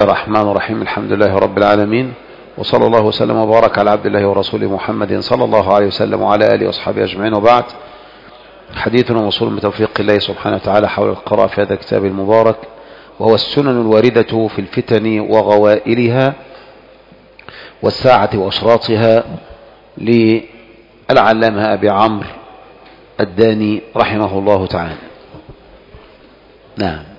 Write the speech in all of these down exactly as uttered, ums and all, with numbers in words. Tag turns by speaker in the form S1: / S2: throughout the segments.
S1: الرحمن الرحيم. الحمد لله رب العالمين، وصلى الله وسلم وبارك على عبد الله ورسوله محمد صلى الله عليه وسلم وعلى آله وأصحابه أجمعين، وبعد. حديثنا موصول بتوفيق الله سبحانه وتعالى حول القراءة في هذا الكتاب المبارك، وهو السنن الواردة في الفتن وغوائلها والساعة وأشراطها للعلامة أبي عمرو الداني رحمه الله تعالى. نعم.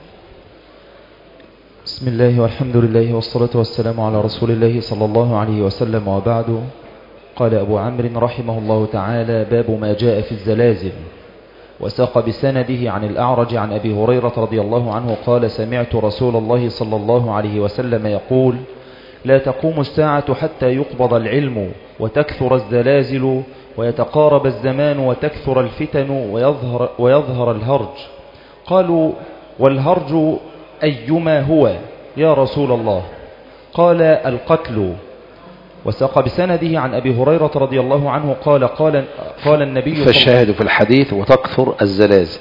S2: بسم الله والحمد لله والصلاة والسلام على رسول الله صلى الله عليه وسلم، وبعد. قال أبو عمرو رحمه الله تعالى: باب ما جاء في الزلازل. وساق بسنده عن الأعرج عن أبي هريرة رضي الله عنه قال: سمعت رسول الله صلى الله عليه وسلم يقول: لا تقوم الساعة حتى يقبض العلم وتكثر الزلازل ويتقارب الزمان وتكثر الفتن ويظهر, ويظهر الهرج. قالوا: والهرج أيما هو يا رسول الله؟ قال: القتل. وساق بسنده عن أبي هريرة رضي الله عنه قال قال, قال النبي
S1: فالشاهد في الحديث وتكثر الزلازل.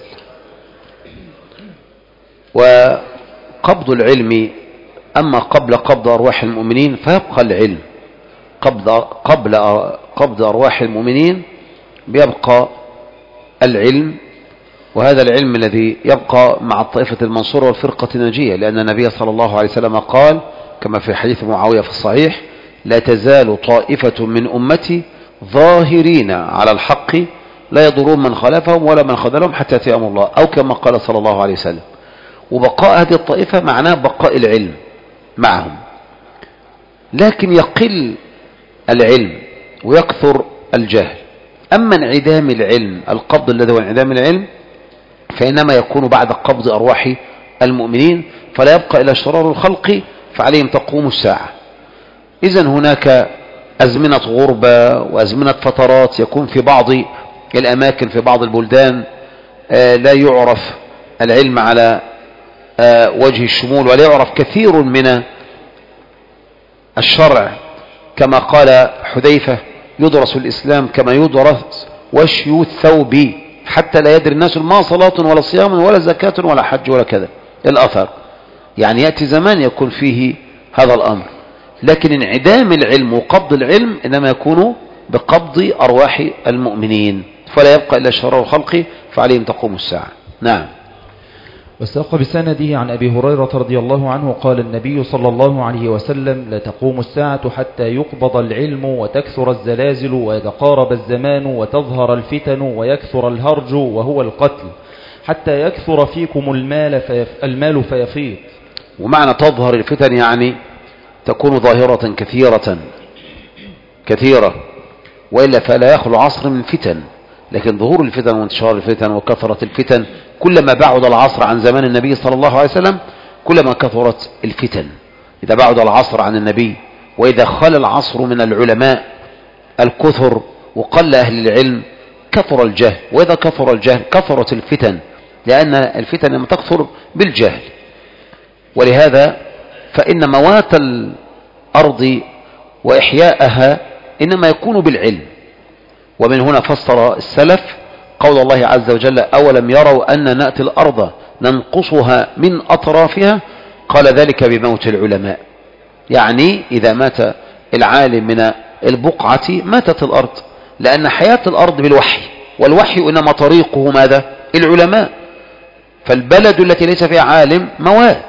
S1: وقبض العلم، أما قبل قبض أرواح المؤمنين فيبقى العلم. قبل, قبل قبض أرواح المؤمنين بيبقى العلم، وهذا العلم الذي يبقى مع الطائفة المنصورة والفرقة الناجية، لأن النبي صلى الله عليه وسلم قال كما في حديث معاوية في الصحيح: لا تزال طائفة من أمتي ظاهرين على الحق لا يضرون من خالفهم ولا من خذلهم حتى يأتي أمر الله، أو كما قال صلى الله عليه وسلم. وبقاء هذه الطائفة معناه بقاء العلم معهم، لكن يقل العلم ويكثر الجهل. أما انعدام العلم، القبض الذي هو انعدام العلم، فإنما يكون بعد قبض أرواح المؤمنين، فلا يبقى إلا شرار الخلق فعليهم تقوم الساعة. إذن هناك أزمنة غربة وأزمنة فترات يكون في بعض الأماكن في بعض البلدان لا يعرف العلم على وجه الشمول، ولا يعرف كثير من الشرع، كما قال حذيفة: يدرس الإسلام كما يدرس وشي الثوب حتى لا يدري الناس ما صلاة ولا صيام ولا زكاة ولا حج ولا كذا الأثر. يعني يأتي زمان يكون فيه هذا الأمر، لكن انعدام العلم وقبض العلم إنما يكون بقبض أرواح المؤمنين، فلا يبقى إلا شرار الخلق فعليهم تقوم الساعة. نعم.
S2: وساق بسنده عن أبي هريرة رضي الله عنه قال النبي صلى الله عليه وسلم: لا تقوم الساعة حتى يقبض العلم وتكثر الزلازل ويتقارب الزمان وتظهر الفتن ويكثر الهرج وهو القتل، حتى يكثر فيكم المال, فيف المال فيفيض.
S1: ومعنى تظهر الفتن يعني تكون ظاهرة كثيرة كثيرة، وإلا فلا يخلو عصر من فتن. لكن ظهور الفتن وانتشار الفتن وكثرة الفتن، كلما بعد العصر عن زمان النبي صلى الله عليه وسلم كلما كثرت الفتن. إذا بعد العصر عن النبي، وإذا خل العصر من العلماء الكثر وقل أهل العلم، كثر الجهل، وإذا كثر الجهل كثرت الفتن، لأن الفتن لم تكثر بالجهل. ولهذا فإن موات الأرض وإحياءها إنما يكون بالعلم. ومن هنا فسر السلف قول الله عز وجل: أولم يروا أن نأتي الأرض ننقصها من أطرافها؟ قال: ذلك بموت العلماء. يعني إذا مات العالم من البقعة ماتت الأرض، لأن حياة الأرض بالوحي، والوحي إنما طريقه ماذا؟ العلماء. فالبلد التي ليس فيها عالم موات،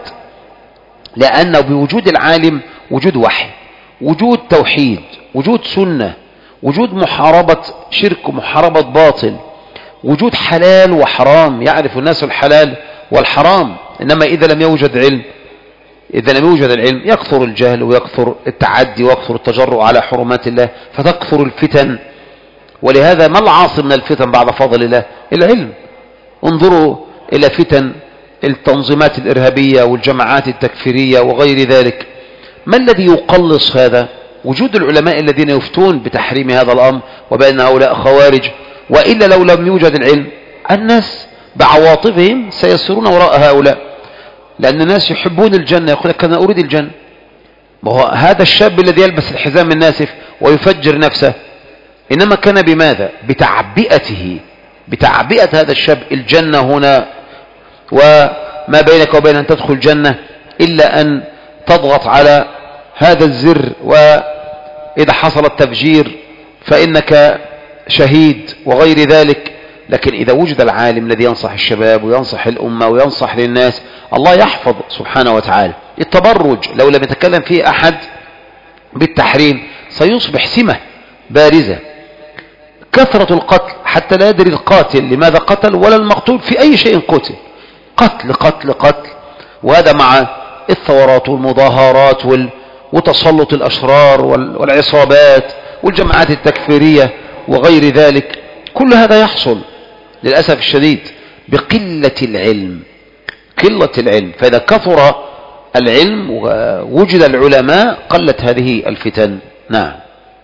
S1: لأن بوجود العالم وجود وحي، وجود توحيد، وجود سنة، وجود محاربة شرك ومحاربة باطل، وجود حلال وحرام، يعرف الناس الحلال والحرام. إنما إذا لم يوجد علم إذا لم يوجد العلم يكثر الجهل ويكثر التعدي ويكثر التجرؤ على حرمات الله، فتكثر الفتن. ولهذا ما العاصم من الفتن بعد فضل الله؟ العلم. انظروا إلى فتن التنظيمات الإرهابية والجماعات التكفيرية وغير ذلك. ما الذي يقلص هذا؟ وجود العلماء الذين يفتون بتحريم هذا الأمر وبأن هؤلاء خوارج. وإلا لو لم يوجد العلم الناس بعواطفهم سيسيرون وراء هؤلاء، لأن الناس يحبون الجنة، يقول لك أنا أريد الجنة. وهو هذا الشاب الذي يلبس الحزام الناسف ويفجر نفسه إنما كان بماذا؟ بتعبئته بتعبئة هذا الشاب الجنة هنا، وما بينك وبين أن تدخل الجنة إلا أن تضغط على هذا الزر وإذا حصل التفجير فإنك شهيد وغير ذلك. لكن إذا وجد العالم الذي ينصح الشباب وينصح الأمة وينصح للناس، الله يحفظ سبحانه وتعالى. التبرج لو لم يتكلم فيه أحد بالتحريم سيصبح سمة بارزة. كثرة القتل حتى لا يدري القاتل لماذا قتل ولا المقتول في أي شيء قتل، قتل قتل قتل. وهذا مع الثورات والمظاهرات وتسلط الأشرار والعصابات والجماعات التكفيرية وغير ذلك. كل هذا يحصل للأسف الشديد بقلة العلم، قلة العلم. فإذا كثر العلم ووجد العلماء قلت هذه الفتن. نعم.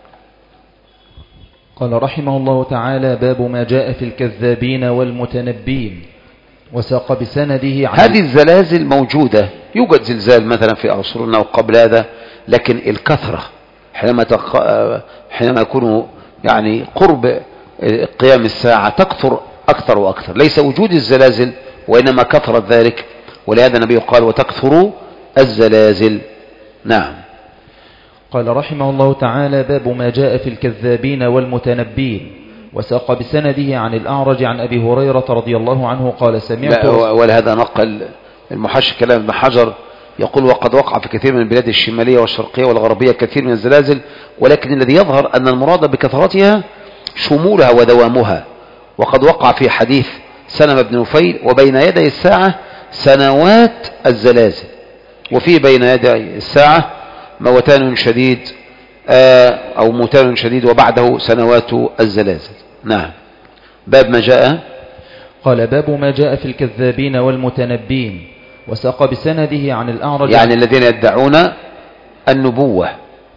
S2: قال رحمه الله تعالى: باب ما جاء في الكذابين والمتنبين. وساق بسنده عن
S1: هذه الزلازل موجودة، يوجد زلزال مثلا في عصرنا وقبل هذا، لكن الكثرة حينما تق... حينما يكون يعني قرب قيام الساعة تكثر أكثر وأكثر. ليس وجود الزلازل وإنما كثرت ذلك، ولهذا النبي قال: وتكثر الزلازل. نعم.
S2: قال رحمه الله تعالى: باب ما جاء في الكذابين والمتنبين. وساق بسنده عن الأعرج عن أبي هريرة رضي الله عنه قال: سمعت
S1: ولهذا نقل المحشي كلام ابن حجر يقول: وقد وقع في كثير من البلاد الشمالية والشرقية والغربية كثير من الزلازل، ولكن الذي يظهر أن المراد بكثرتها شمولها ودوامها. وقد وقع في حديث سلمة بن نفيل: وبين يدي الساعة سنوات الزلازل، وفي بين يدي الساعة موتان شديد أو موتان شديد وبعده سنوات الزلازل. نعم. باب ما جاء.
S2: قال: باب ما جاء في الكذابين والمتنبين. وساق بسنده عن الأعرج
S1: يعني الذين يدعون النبوة،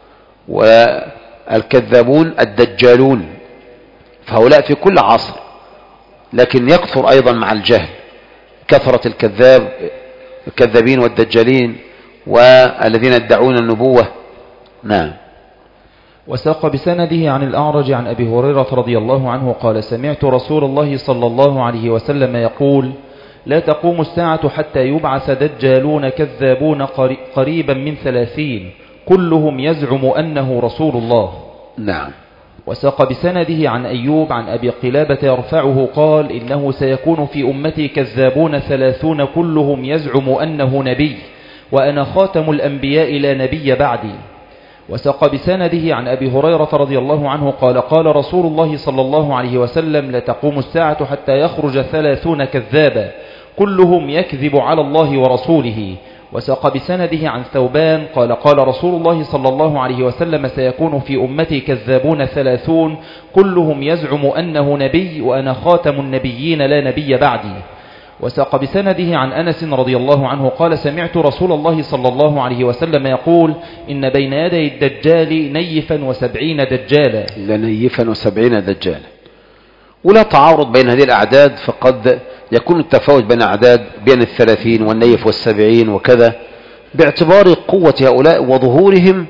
S1: والكذابون الدجالون، فهؤلاء في كل عصر، لكن يكثر أيضا مع الجهل كثرة الكذاب الكذابين والدجالين والذين يدعون النبوة. نعم.
S2: وساق بسنده عن الأعرج عن أبي هريرة رضي الله عنه قال: سمعت رسول الله صلى الله عليه وسلم يقول: لا تقوم الساعة حتى يبعث دجالون كذابون قريبا من ثلاثين كلهم يزعم أنه رسول الله.
S1: نعم.
S2: وساق بسنده عن أيوب عن أبي قلابة يرفعه قال: إنه سيكون في أمتي كذابون ثلاثون كلهم يزعم أنه نبي، وأنا خاتم الأنبياء لا نبي بعدي. وساق بسنده عن أبي هريرة رضي الله عنه قال: قال رسول الله صلى الله عليه وسلم: لا تقوم الساعة حتى يخرج ثلاثون كذابا كلهم يكذب على الله ورسوله. وساق بسنده عن ثوبان قال: قال رسول الله صلى الله عليه وسلم: سيكون في أمتي كذابون ثلاثون كلهم يزعم أنه نبي، وأنا خاتم النبيين لا نبي بعدي. وساق بسنده عن أنس رضي الله عنه قال: سمعت رسول الله صلى الله عليه وسلم يقول: إن بين يدي الدجال نيفا وسبعين دجالا.
S1: لنيفا وسبعين دجالا. ولا تعارض بين هذه الأعداد، فقد يكون التفاوت بين أعداد بين الثلاثين والنيف والسبعين وكذا باعتبار قوة هؤلاء وظهورهم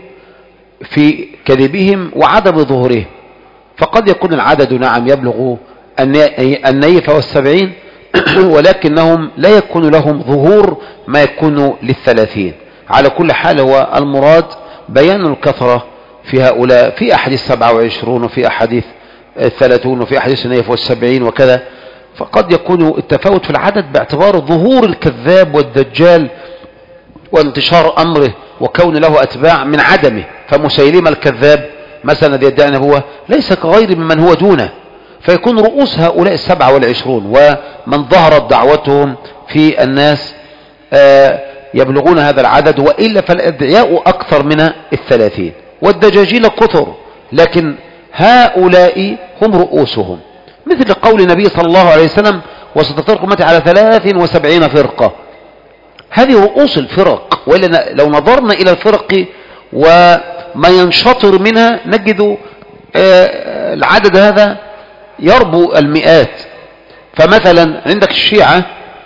S1: في كذبهم وعدم ظهورهم. فقد يكون العدد نعم يبلغ النيف والسبعين، ولكنهم لا يكون لهم ظهور ما يكون للثلاثين. على كل حال هو المراد بيان الكثرة في هؤلاء، في أحاديث سبعة وعشرون وفي أحاديث الثلاثون وفي أحاديث النيف والسبعين وكذا. فقد يكون التفاوت في العدد باعتبار ظهور الكذاب والدجال وانتشار أمره وكون له أتباع من عدمه. فمسيلمة الكذاب مثلا الذي يدعي هو ليس كغير ممن هو دونه، فيكون رؤوس هؤلاء السبعة والعشرون ومن ظهرت دعوتهم في الناس يبلغون هذا العدد، وإلا فالأدعياء أكثر من الثلاثين والدجاجيل كثر، لكن هؤلاء هم رؤوسهم. مثل قول النبي صلى الله عليه وسلم: وستفترق أمتي على ثلاث وسبعين فرقة. هذه رؤوس الفرق، وإلا لو نظرنا إلى الفرق وما ينشطر منها نجد العدد هذا يربو المئات. فمثلا عندك الشيعة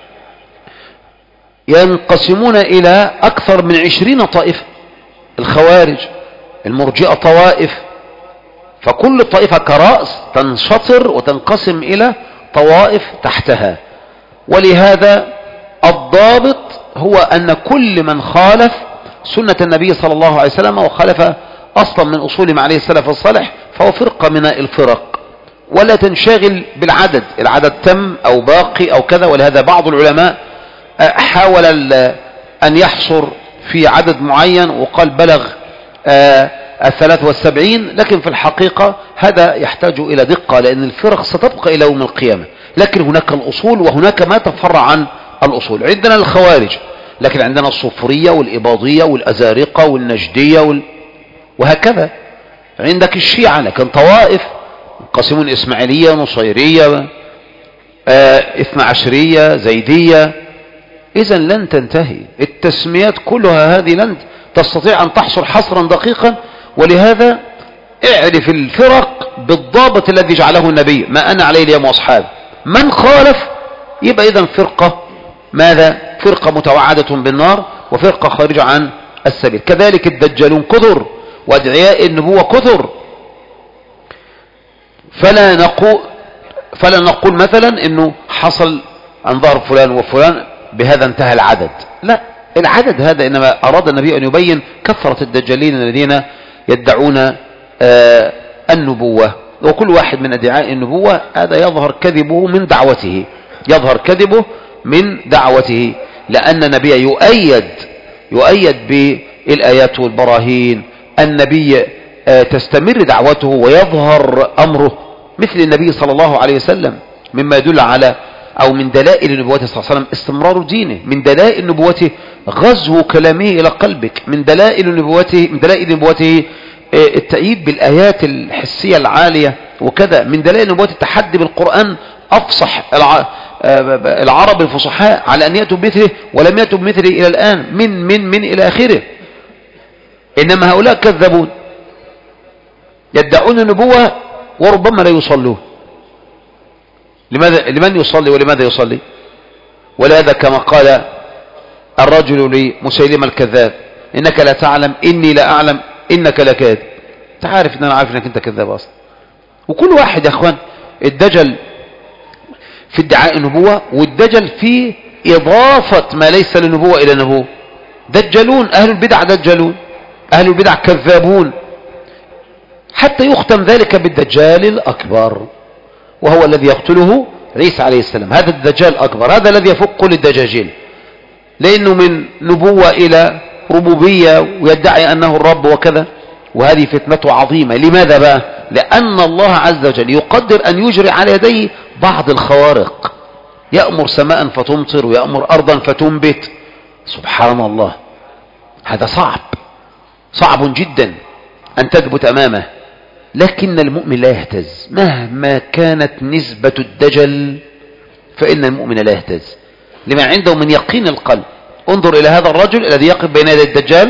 S1: ينقسمون إلى أكثر من عشرين طائفة، الخوارج، المرجئة طوائف، فكل طائفة كرأس تنشطر وتنقسم إلى طوائف تحتها. ولهذا الضابط هو أن كل من خالف سنة النبي صلى الله عليه وسلم وخالف أصلا من أصول عليه السلف الصالح، فهو فرقة من الفرق. ولا تنشغل بالعدد، العدد تم أو باقي أو كذا. ولهذا بعض العلماء حاول أن يحصر في عدد معين وقال بلغ الثلاث والسبعين، لكن في الحقيقة هذا يحتاج إلى دقة، لأن الفرق ستبقى إلى يوم القيامة. لكن هناك الأصول وهناك ما تفرع عن الأصول. عندنا الخوارج، لكن عندنا الصوفرية والإباضية والأزارقة والنجدية وال... وهكذا. عندك الشيعة، لكن طوائف قسمون إسماعيلية، نصيرية، اثنى عشرية، زيدية. إذن لن تنتهي التسميات كلها هذه، لن تستطيع أن تحصر حصرا دقيقا. ولهذا اعرف الفرق بالضابط الذي جعله النبي، ما أنا عليه اليوم وأصحابي. من خالف يبقى إذن فرقة ماذا؟ فرقة متوعدة بالنار وفرقة خارجة عن السبيل. كذلك الدجالون كثر وادعياء النبوة كثر. فلا نقول فلا نقول مثلا انه حصل عن ظهر فلان وفلان بهذا انتهى العدد. لا، العدد هذا انما اراد النبي ان يبين كثرة الدجالين الذين يدعون آه النبوة. وكل واحد من ادعاء النبوة هذا يظهر كذبه من دعوته، يظهر كذبه من دعوته، لأن النبي يؤيد يؤيد بالآيات والبراهين. النبي آه تستمر دعوته ويظهر أمره، مثل النبي صلى الله عليه وسلم. مما يدل على أو من دلائل نبوته صلى الله عليه وسلم استمرار دينه، من دلائل نبوته غزو كلامه إلى قلبك، من دلائل نبوته من دلائل نبوته التأييد بالآيات الحسية العالية وكذا، من دلائل نبوته التحدي بالقرآن أفصح العرب الفصحاء على أن يأتوا بمثله ولم يأتوا بمثله إلى الآن، من من من إلى آخره. إنما هؤلاء كذبون يدعون النبوة وربما لا يصلون. لماذا؟ لمن يصلي ولماذا يصلي؟ ولهذا كما قال الرجل لمسيلمة الكذاب: إنك لا تعلم إني لا أعلم إنك لكاذب. أنت عارف إن أنا عارف إنك أنت كذاب أصلا. وكل واحد يا أخوان، الدجل في ادعاء النبوة والدجل في إضافة ما ليس للنبوة إلى النبوة. دجلون، أهل البدع دجلون، أهل البدع كذابون، حتى يختم ذلك بالدجال الأكبر، وهو الذي يقتله عيسى عليه السلام. هذا الدجال الأكبر، هذا الذي يفوق كل الدجاجيل، لأنه من نبوة إلى ربوبية ويدعي أنه الرب وكذا. وهذه فتنته عظيمة. لماذا بقى؟ لأن الله عز وجل يقدر أن يجري على يديه بعض الخوارق، يأمر سماء فتمطر ويأمر أرضا فتنبت. سبحان الله، هذا صعب صعب جدا أن تثبت أمامه. لكن المؤمن لا يهتز مهما كانت نسبة الدجل، فإن المؤمن لا يهتز لما عنده من يقين القلب. انظر إلى هذا الرجل الذي يقف بين يدي الدجال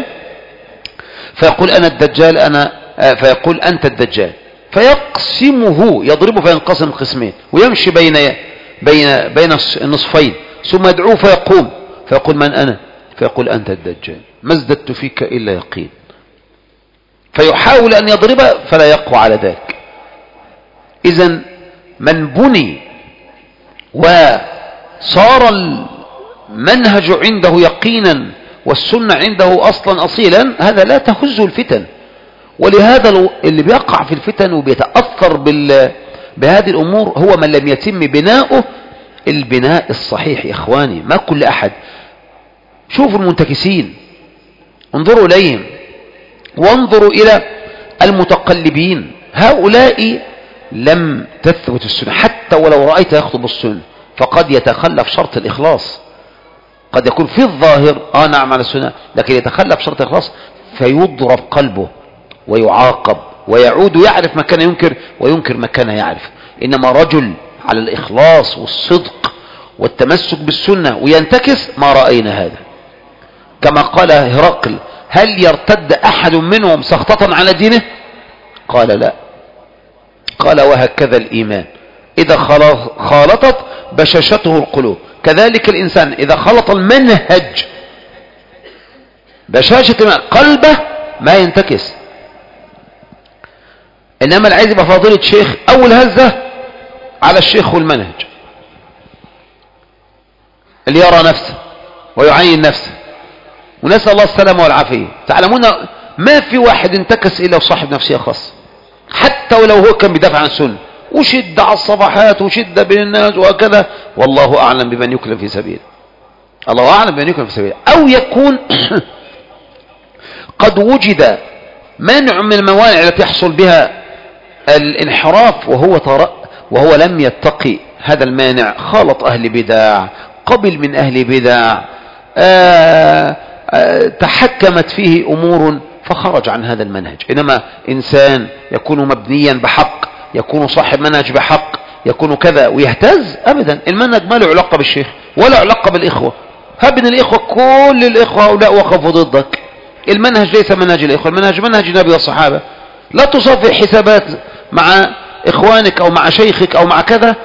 S1: فيقول أنا الدجال، أنا فيقول أنت الدجال، فيقسمه، يضربه فينقسم قسمين ويمشي بين بين بين النصفين، ثم يدعوه فيقوم فيقول من أنا؟ فيقول أنت الدجال، ما ازددت فيك إلا يقين. فيحاول أن يضربه فلا يقوى على ذلك. إذن من بني وصار المنهج عنده يقينا والسنة عنده أصلا أصيلا، هذا لا تهزه الفتن. ولهذا اللي بيقع في الفتن وبيتأثر بال... بهذه الأمور هو من لم يتم بناؤه البناء الصحيح. يا إخواني، ما كل أحد. شوفوا المنتكسين، انظروا إليهم وانظروا إلى المتقلبين. هؤلاء لم تثبت السنة، حتى ولو رأيت يخطب السنة فقد يتخلف شرط الإخلاص. قد يكون في الظاهر آه نعم على السنة، لكن يتخلف شرط الإخلاص فيضرب قلبه ويعاقب ويعود يعرف ما كان ينكر وينكر ما كان يعرف. إنما رجل على الإخلاص والصدق والتمسك بالسنة وينتكس، ما رأينا هذا. كما قال هرقل: هل يرتد أحد منهم سخطة على دينه؟ قال لا. قال وهكذا الإيمان إذا خالطت بشاشته القلوب. كذلك الإنسان إذا خلط المنهج بشاشة قلبه ما ينتكس. إنما العايز يبقى فاضلة شيخ، أول هزة على الشيخ والمنهج، اللي يرى نفسه ويعين نفسه ونسأل الله السلامة والعافية. تعلمون ما في واحد انتكس إلا وصاحب نفسية خاصة، حتى ولو هو كان بيدافع عن السنة وشد على الصفحات وشد بين الناس وهكذا، والله أعلم بمن يكلم في سبيله، الله أعلم بمن يكلم في سبيله. أو يكون قد وجد مانع من الموانع التي يحصل بها الانحراف وهو طرأ وهو لم يتقي هذا المانع، خالط أهل بدع، قبل من أهل بدع، آآ آآ تحكمت فيه أمور فخرج عن هذا المنهج. إنما إنسان يكون مبنيا بحق، يكون صاحب منهج بحق، يكون كذا ويهتز، أبدا المنهج ما له علاقة بالشيخ ولا علاقة بالإخوة. هبن الإخوة كل الإخوة هؤلاء وقفوا ضدك. المنهج ليس منهج الإخوة، المنهج منهج النبي والصحابة. لا تصفي حسابات مع إخوانك أو مع شيخك أو مع كذا،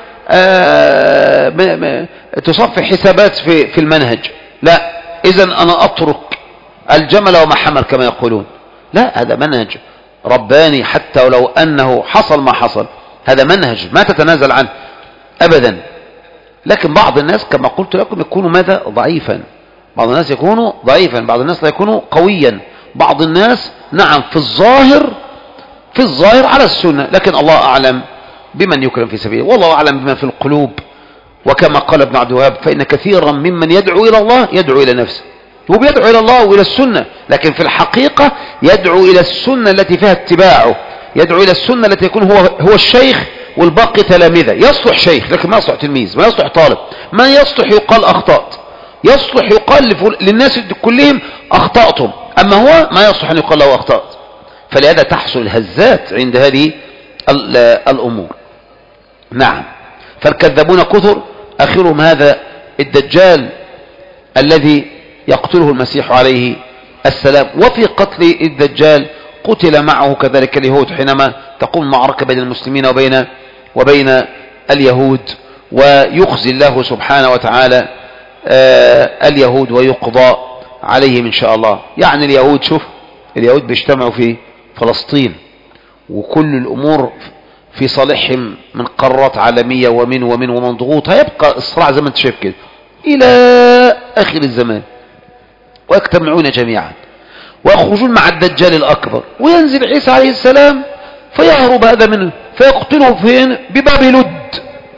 S1: تصفي حسابات في في المنهج، لا. إذن أنا أترك الجمل وما حمل كما يقولون، لا، هذا منهج رباني حتى ولو أنه حصل ما حصل، هذا منهج ما تتنازل عنه أبدا. لكن بعض الناس كما قلت لكم يكونوا ماذا ضعيفا، بعض الناس يكونوا ضعيفا، بعض الناس لا يكونوا قويا، بعض الناس نعم في الظاهر في الظاهر على السنة، لكن الله أعلم بمن يكرم في سبيله، والله أعلم بما في القلوب. وكما قال ابن عبد الوهاب فإن كثيرا ممن يدعو إلى الله يدعو إلى نفسه، هو بيدعو إلى الله وإلى السنة، لكن في الحقيقة يدعو إلى السنة التي فيها اتباعه، يدعو إلى السنة التي يكون هو هو الشيخ والباقي تلامذة. يصلح شيخ لكن ما يصلح تلميذ، ما يصلح طالب، ما يصلح يقال أخطأت، يصلح يقال للناس كلهم أخطأتم، أما هو ما يصلح أن يقال له أخطأت. فلهذا تحصل الهزات عند هذه الأمور. نعم، فالكذبون كثر، آخرهم هذا الدجال الذي يقتله المسيح عليه السلام. وفي قتل الدجال قتل معه كذلك اليهود حينما تقوم معركة بين المسلمين وبين وبين اليهود، ويخزي الله سبحانه وتعالى آه اليهود ويقضى عليهم إن شاء الله. يعني اليهود، شوف اليهود بيجتمعوا في فلسطين وكل الأمور في صالحهم من قارات عالمية ومن ومن ومن ضغوط، هيبقى الصراع زي ما انت شايف كده إلى آخر الزمان، ويجتمعون جميعا ويخرجون مع الدجال الأكبر، وينزل عيسى عليه السلام فيهرب هذا منه فيقتله فين؟ بباب لد.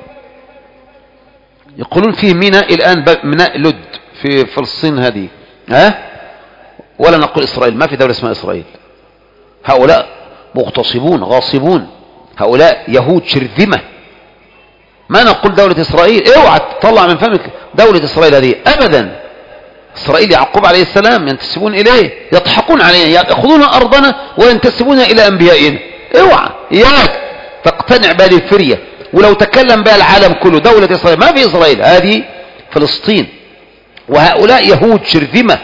S1: يقولون فيه ميناء الآن، ميناء لد في فلسطين هذه، ها؟ ولا نقول إسرائيل، ما في دولة اسمها إسرائيل. هؤلاء مغتصبون غاصبون، هؤلاء يهود شرذمة، ما نقول دولة إسرائيل. اوعى تطلع من فمك دولة إسرائيل هذه أبدا. إسرائيل يعقوب عليه السلام ينتسبون إليه، يضحكون علينا، يأخذون أرضنا وينتسبون إلى أنبيائنا. اوعى إياك تقتنع بهذه الفرية، ولو تكلم بها العالم كله دولة إسرائيل، ما في إسرائيل، هذه فلسطين. وهؤلاء يهود شرذمة،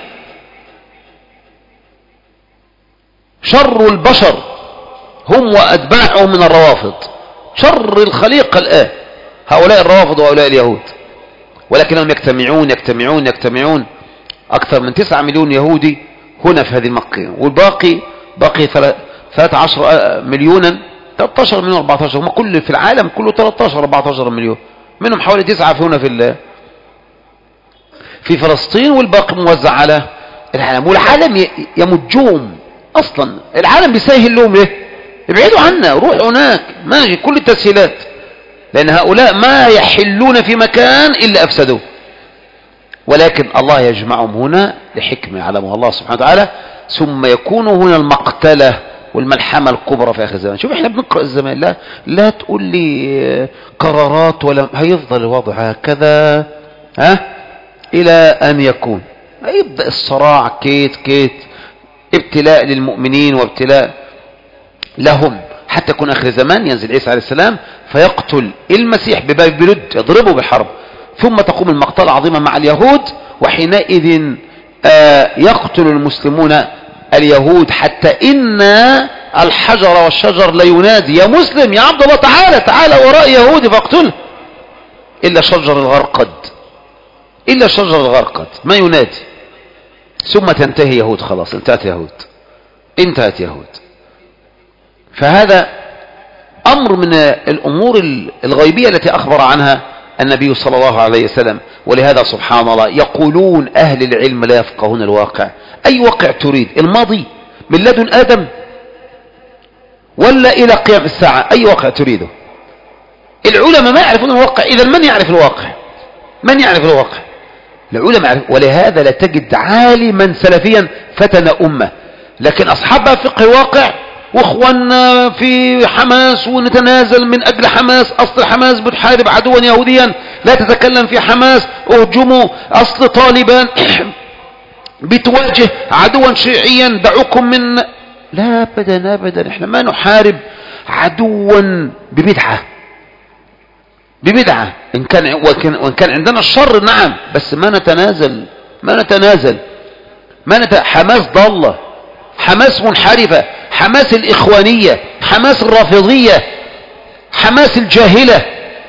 S1: شر البشر هم وأتباعهم من الروافض، شر الخليقة الآن هؤلاء الروافض وهؤلاء اليهود. ولكنهم يجتمعون يجتمعون يجتمعون أكثر من تسعة مليون يهودي هنا في هذه المكة، والباقي باقي ثلاثة عشر مليونا، ثلاثة عشر مليون أربعة عشر، هم كل في العالم كله ثلاثة عشر أربعة عشر مليون، منهم حوالي تسعة في هنا في في فلسطين، والباقي موزع على العالم. والعالم يمجهم أصلا، العالم بيسهل لهم ليه؟ ابعدوا عنا، روحوا هناك، ماشي كل التسهيلات، لأن هؤلاء ما يحلون في مكان إلا أفسدوه. ولكن الله يجمعهم هنا لحكمة يعلمها الله سبحانه وتعالى، ثم يكون هنا المقتلة والملحمة الكبرى في آخر الزمان. شوف احنا بنقرأ الزمان، لا لا تقول لي قرارات ولا، هيفضل الوضع هكذا ها إلى أن يكون يبدأ الصراع كيت كيت، ابتلاء للمؤمنين وابتلاء لهم، حتى يكون آخر زمان ينزل عيسى عليه السلام فيقتل المسيح بباب بلد، يضربه بحرب، ثم تقوم المقتل عظيمة مع اليهود، وحينئذ آه يقتل المسلمون اليهود، حتى إن الحجر والشجر لا ينادي يا مسلم يا عبد الله تعالى تعالى وراء يهودي فاقتله، إلا شجر الغرقد، إلا شجر الغرقد ما ينادي. ثم تنتهي يهود، خلاص انتهت يهود، انتهت يهود. فهذا أمر من الأمور الغيبية التي أخبر عنها النبي صلى الله عليه وسلم. ولهذا سبحان الله يقولون أهل العلم لا يفقهون الواقع. أي واقع تريد؟ الماضي من لدن آدم ولا إلى قيام الساعة؟ أي واقع تريده؟ العلماء ما يعرفون الواقع. إذا من يعرف الواقع؟ من يعرف الواقع؟ العلماء. ولهذا لا تجد عالما سلفيا فتن أمة. لكن أصحابها فقه الواقع، واخواننا في حماس ونتنازل من أجل حماس، أصل حماس بتحارب عدوا يهوديا لا تتكلم في حماس، اهجموا أصل طالبان بتواجه عدوا شيعيا دعوكم من. لا أبدا أبدا، احنا ما نحارب عدوا ببدعة ببدعة. إن كان وإن كان عندنا الشر نعم، بس ما نتنازل ما نتنازل ما نت... حماس ضالة، حماس منحرفة، حماس الإخوانية، حماس الرافضية، حماس الجاهلة.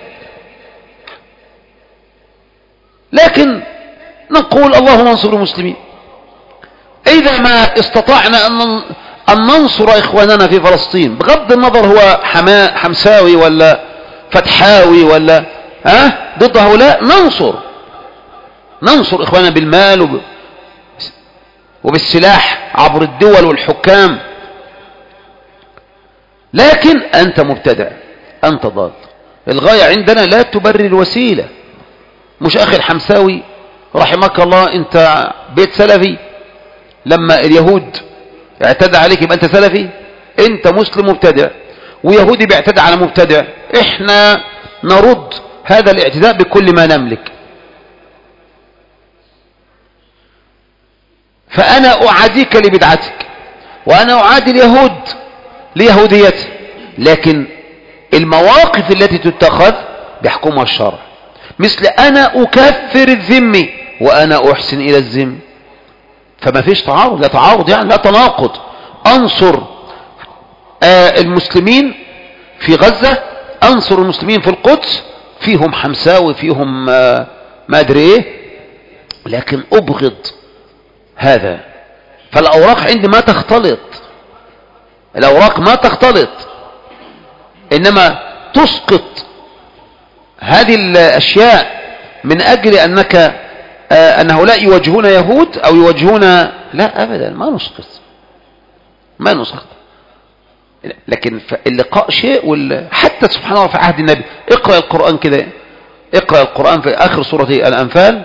S1: لكن نقول اللهم انصر المسلمين. إذا ما استطعنا أن أن ننصر إخواننا في فلسطين بغض النظر هو حما... حمساوي ولا فتحاوي ولا ها ضد هؤلاء، ننصر ننصر إخواننا بالمال وب... وبالسلاح عبر الدول والحكام. لكن أنت مبتدع، أنت ضال. الغاية عندنا لا تبرر الوسيلة. مش أخي الحمساوي رحمك الله أنت بيت سلفي، لما اليهود اعتدى عليك يبقى أنت سلفي؟ أنت مسلم مبتدع، ويهودي بيعتدى على مبتدع. إحنا نرد هذا الاعتداء بكل ما نملك. فأنا أعاديك لبدعتك، وأنا أعادي اليهود ليهوديته، لكن المواقف التي تتخذ بيحكمها الشرع. مثل أنا أكفر الذمي وأنا أحسن إلى الذم، فما فيش تعارض، لا تعارض يعني لا تناقض. أنصر آه المسلمين في غزة، أنصر المسلمين في القدس، فيهم حمساوي فيهم آه ما أدري إيه، لكن أبغض هذا. فالأوراق عندي ما تختلط، الأوراق ما تختلط، إنما تسقط هذه الأشياء من أجل أنك آه أن هؤلاء يواجهون يهود أو يواجهون. لا أبدا، ما نسقط ما نسقط. لكن اللقاء شيء. حتى سبحان الله في عهد النبي، اقرأ القرآن كده، اقرأ القرآن في آخر سورة الأنفال،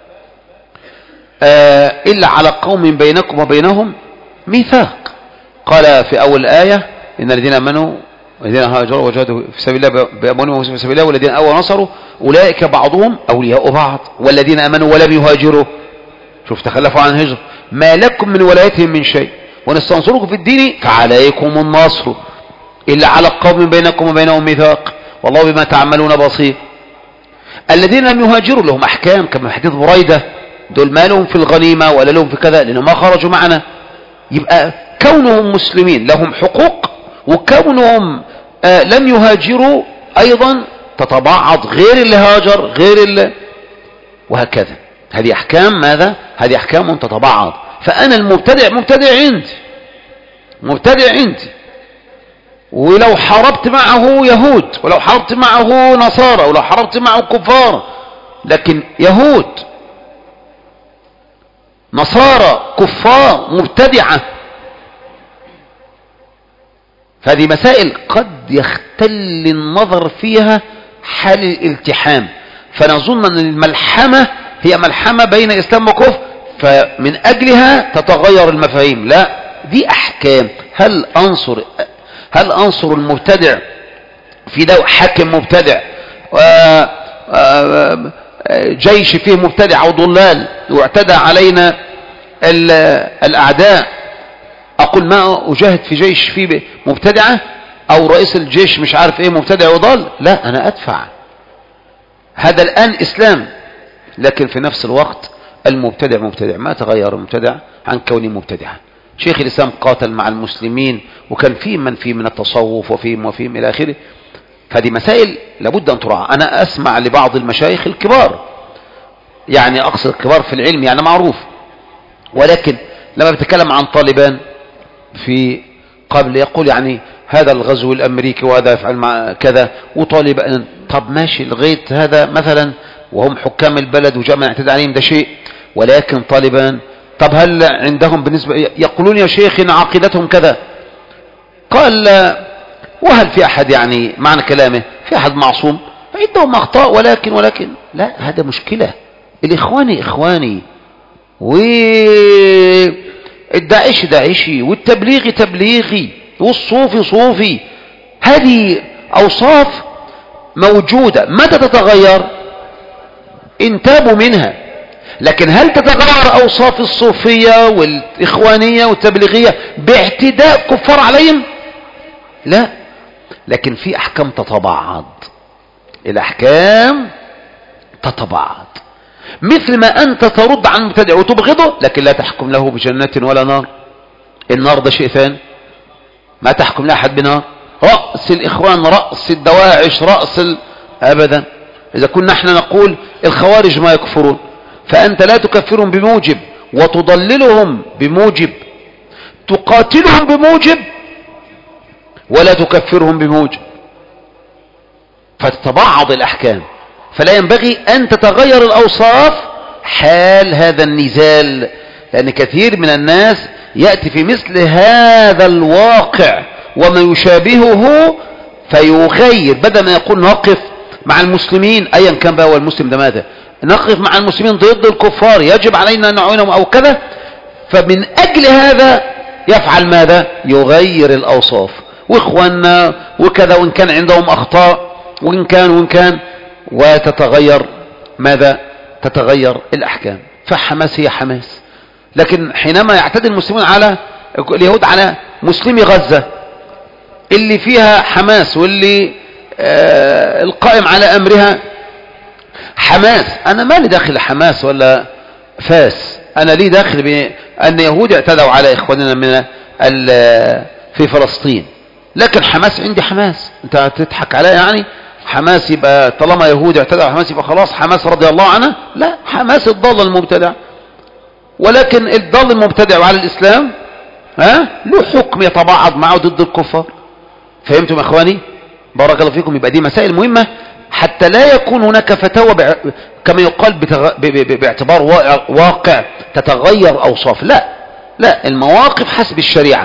S1: آه إلا على قوم بينكم وبينهم ميثاق. قال في أول آية إن الذين آمنوا والذين هاجروا وجاهدوا في سبيل الله بأموالهم في سبيل الله والذين آووا ونصروا أولئك بعضهم أولياء بعض والذين آمنوا ولم يهاجروا، شوف تخلفوا عن الهجرة، ما لكم من ولايتهم من شيء ونستنصركم في الدين فعليكم النصر إلا على قوم بينكم وبينهم ميثاق والله بما تعملون بصير. الذين لم يهاجروا لهم أحكام كما حديث بريدة، دول ما لهم في الغنيمة ولا لهم في كذا لأنهم ما خرجوا معنا. يبقى كونهم مسلمين لهم حقوق، وكونهم آه لم يهاجروا أيضا تتبعض، غير اللي هاجر غير اللي، وهكذا. هذه أحكام ماذا؟ هذه أحكام تتبعض. فأنا المبتدع مبتدع عندي، مبتدع عندي، ولو حاربت معه يهود ولو حاربت معه نصارى ولو حاربت معه كفار، لكن يهود نصارى كفار مبتدعة. فهذه مسائل قد يختل النظر فيها حال الالتحام، فنظن أن الملحمة هي ملحمة بين إسلام وكفر، فمن أجلها تتغير المفاهيم. لا، دي أحكام. هل أنصر هل أنصر المبتدع في دو حاكم مبتدع، جيش فيه مبتدع أو ضلال واعتدى علينا الأعداء، أقول ما أجاهد في جيش فيه مبتدعة، أو رئيس الجيش مش عارف إيه مبتدع وضال؟ لا، أنا أدفع. هذا الآن إسلام، لكن في نفس الوقت المبتدع مبتدع، ما تغير المبتدع عن كونه مبتدعا. شيخ الإسلام قاتل مع المسلمين، وكان في من فيه من التصوف وفيهم وفيهم إلى آخره. فهذه مسائل لابد أن تراعى. أنا أسمع لبعض المشايخ الكبار، يعني أقصد الكبار في العلم يعني معروف، ولكن لما بتكلم عن طالبان في قبل يقول يعني هذا الغزو الأمريكي وهذا يفعل مع كذا، وطالب أن طب ماشي لغاية هذا مثلا، وهم حكام البلد وجاء اعتدى عليهم ده شيء، ولكن طالبان طب هل عندهم بالنسبة يقولون يا شيخ إن عقيدتهم كذا؟ قال وهل في أحد يعني معنى كلامه في أحد معصوم؟ عندهم أخطاء، ولكن ولكن لا، هذا مشكلة. الإخواني إخواني، والداعشي داعشي، والتبليغي تبليغي، والصوفي صوفي. هذه أوصاف موجودة، متى تتغير؟ إن تابوا منها. لكن هل تتغير أوصاف الصوفية والإخوانية والتبليغية باعتداء كفار عليهم؟ لا، لكن في أحكام تتبعض، الأحكام تتبعض. مثل ما أنت ترد عن المبتدع وتبغضه، لكن لا تحكم له بجنة ولا نار. النار ده شيء ثاني، ما تحكم لأحد بنار. رأس الإخوان، رأس الدواعش، رأس ال... أبدا. إذا كنا نحن نقول الخوارج ما يكفرون، فأنت لا تكفرهم بموجب وتضللهم بموجب، تقاتلهم بموجب ولا تكفرهم بموجب، فتتبعض الأحكام. فلا ينبغي أن تتغير الأوصاف حال هذا النزال، لأن كثير من الناس يأتي في مثل هذا الواقع وما يشابهه فيغير، بدل ما يقول نقف مع المسلمين أيا كان بقى، والمسلم ده ماذا؟ نقف مع المسلمين ضد الكفار، يجب علينا أن نعينهم أو كذا. فمن أجل هذا يفعل ماذا؟ يغير الأوصاف. وإخواننا وكذا، وإن كان عندهم أخطاء، وإن كان وإن كان وتتغير ماذا؟ تتغير الأحكام. فحماس هي حماس. لكن حينما يعتدي المسلمون على اليهود على مسلمي غزة اللي فيها حماس، واللي آه القائم على أمرها حماس، أنا ما لي داخل حماس ولا فاس، أنا لي داخل بأن يهود اعتدوا على إخواننا من في فلسطين. لكن حماس عندي حماس، أنت تضحك عليها يعني؟ حماس يبقى طالما يهود اعتدوا على حماس يبقى خلاص حماس رضي الله عنها؟ لا، حماس الضال المبتدع. ولكن الضال المبتدع على الإسلام ها له حكم يتباعد معه ضد الكفار. فهمتم يا اخواني؟ بارك الله فيكم. يبقى دي مسائل مهمة حتى لا يكون هناك فتاوى بع... كما يقال بتغ... ب... ب... باعتبار واقع تتغير أوصاف. لا لا، المواقف حسب الشريعة.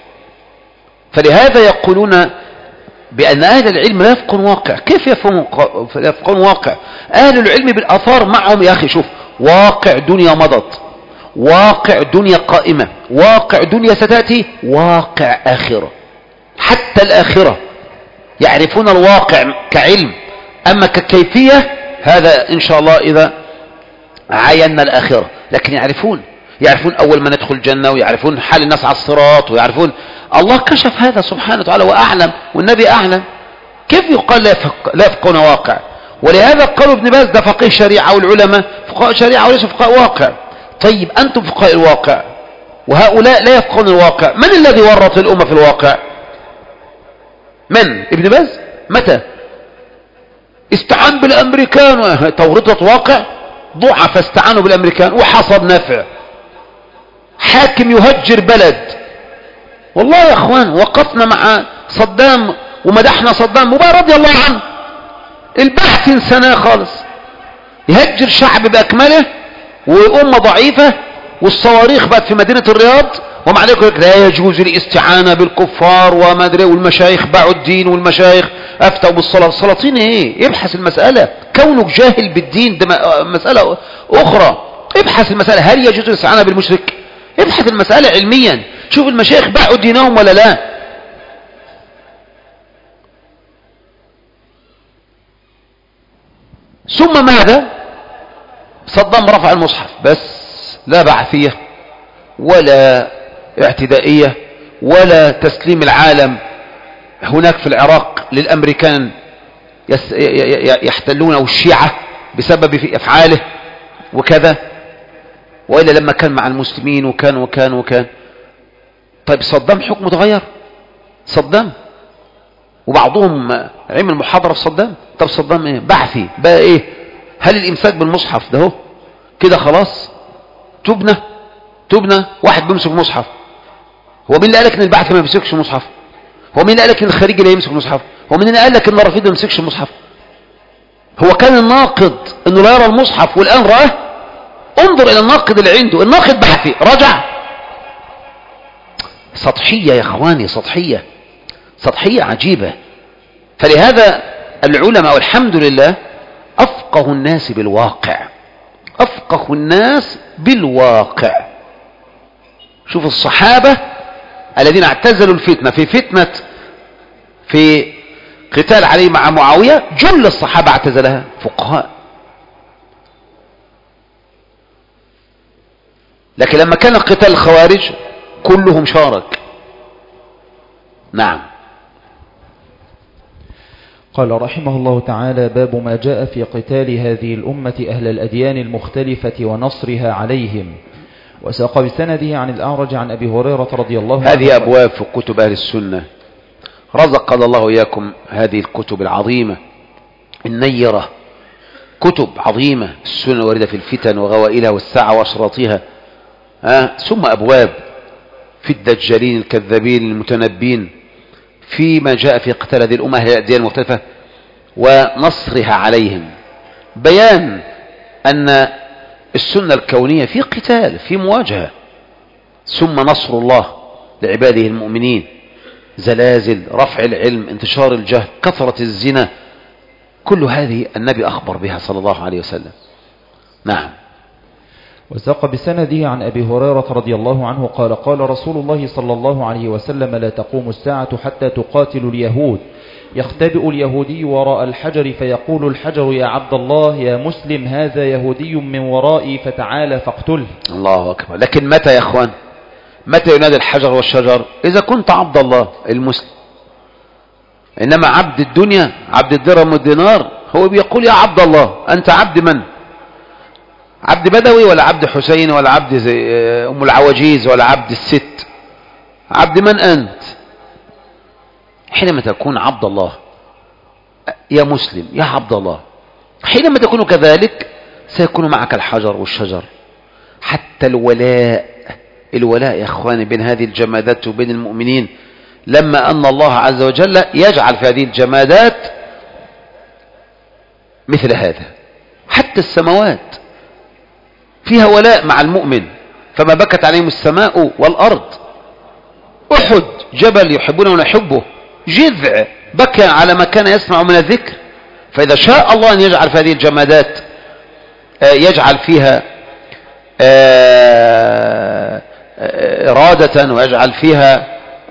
S1: فلهذا يقولون بأن أهل العلم لا يفقون واقع. كيف يفقون واقع؟ أهل العلم بالآثار معهم يا أخي. شوف، واقع دنيا مضت، واقع دنيا قائمة، واقع دنيا ستأتي، واقع آخرة. حتى الآخرة يعرفون الواقع كعلم، أما ككيفية هذا إن شاء الله إذا عاينا الآخرة. لكن يعرفون يعرفون أول ما ندخل الجنة، ويعرفون حال الناس على الصراط، ويعرفون الله كشف هذا سبحانه وتعالى وأعلم، والنبي أعلم. كيف يقال لا, يفق... لا يفقون واقع؟ ولهذا قالوا ابن باز ده فقيه شريعة، والعلماء فقهاء شريعة وليس فقهاء واقع. طيب أنتم فقهاء الواقع وهؤلاء لا يفقهون الواقع، من الذي ورط الأمة في الواقع؟ من؟ ابن باز؟ متى؟ استعان بالأمريكان، تورطة واقع، ضعف استعانوا بالأمريكان وحصد نفع. حاكم يهجر بلد، والله يا اخوان وقفنا مع صدام ومدحنا صدام مبارك رضي الله عنه، البحث انساناه خالص، يهجر شعب بأكمله وأمة ضعيفة، والصواريخ بقت في مدينة الرياض، ومع ذلك لا يجوز الاستعانة بالكفار وما ادري، والمشايخ باعوا الدين، والمشايخ افتوا بالصلاة. السلاطين ايه؟ ابحث المسألة. كونك جاهل بالدين ده مسألة اخرى. ابحث المسألة، هل يجوز الاستعانة بالمشرك؟ ابحث المسألة علميا، شوف المشايخ باعوا دينهم ولا لا. ثم ماذا؟ صدام رفع المصحف، بس لا بعثية ولا اعتدائية ولا تسليم العالم هناك في العراق للأمريكان يحتلونه الشيعة بسبب في أفعاله وكذا، وإلا لما كان مع المسلمين وكان وكان وكان. طيب صدام حكمه تغير؟ صدام وبعضهم عمل محاضرة في صدام. طب صدام ايه؟ بعثي بقى ايه؟ هل الامساك بالمصحف ده هو كده خلاص تبنى تبنى واحد بيمسك مصحف؟ هو مين اللي قالك ان البعث ما بيمسكش مصحف؟ هو مين قال لك ان الخارجي لا يمسك المصحف؟ هو مين قال لك ان الرافضي ما يمسكش المصحف؟ هو كان الناقد انه لا يرى المصحف والان راه؟ انظر الى الناقد اللي عنده، الناقد بحثي رجع. سطحية يا اخواني، سطحية سطحية عجيبة. فلهذا العلماء والحمد لله افقه الناس بالواقع، افقه الناس بالواقع. شوف الصحابة الذين اعتزلوا الفتنة في فتنة في قتال علي مع معاوية، جل الصحابة اعتزلها فقهاء. لكن لما كان قتال الخوارج كلهم شارك. نعم.
S2: قال رحمه الله تعالى: باب ما جاء في قتال هذه الأمة أهل الأديان المختلفة ونصرها عليهم. وساق بسنده عن الأعرج عن أبي هريرة رضي الله عنه.
S1: هذه أبواب في كتب أهل السنة، رزقنا الله إياكم هذه الكتب العظيمة النيرة، كتب عظيمة، السنة الواردة في الفتن وغوائلها والساعة وأشراطها. آه. ثم أبواب في الدجالين الكذابين المتنبين، فيما جاء في قتال هذه الأمة أهل الأديان المختلفة ونصرها عليهم، بيان أن السنة الكونية في قتال، في مواجهة. ثم نصر الله لعباده المؤمنين، زلازل، رفع العلم، انتشار الجهل، كثرة الزنا، كل هذه النبي أخبر بها صلى الله عليه وسلم. نعم.
S2: وساق بسنده عن أبي هريرة رضي الله عنه قال: قال رسول الله صلى الله عليه وسلم: لا تقوم الساعة حتى تقاتل اليهود، يختبئ اليهودي وراء الحجر فيقول الحجر: يا عبد الله يا مسلم، هذا يهودي من ورائي فتعالى فاقتله.
S1: الله أكبر. لكن متى يا أخوان؟ متى ينادي الحجر والشجر؟ إذا كنت عبد الله المسلم. إنما عبد الدنيا، عبد الدرهم والدينار، هو بيقول يا عبد الله. أنت عبد من؟ عبد بدوي ولا عبد حسين ولا عبد زي أم العواجيز ولا عبد الست؟ عبد من أنت؟ حينما تكون عبد الله يا مسلم يا عبد الله، حينما تكون كذلك سيكون معك الحجر والشجر. حتى الولاء، الولاء يا اخواني بين هذه الجمادات وبين المؤمنين، لما أن الله عز وجل يجعل في هذه الجمادات مثل هذا. حتى السماوات فيها ولاء مع المؤمن، فما بكت عليهم السماء والأرض. أحد جبل يحبونه ونحبه، جذع بكى على ما كان يسمع من الذكر. فإذا شاء الله أن يجعل في هذه الجمادات، يجعل فيها إرادة، ويجعل فيها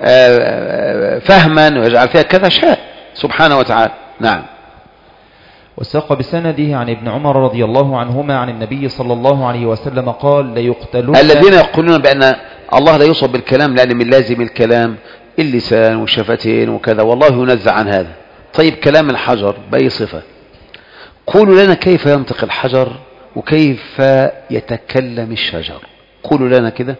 S1: فهما، ويجعل فيها كذا شاء سبحانه وتعالى. نعم.
S2: وساق بسنده عن ابن عمر رضي الله عنهما عن النبي صلى الله عليه وسلم قال: ليقتلون
S1: الذين يقولون بأن الله لا يوصف بالكلام لأن من لازم الكلام اللسان والشفتين وكذا، والله ينزع عن هذا. طيب كلام الحجر بأي صفة؟ قولوا لنا كيف ينطق الحجر وكيف يتكلم الشجر، قولوا لنا كده.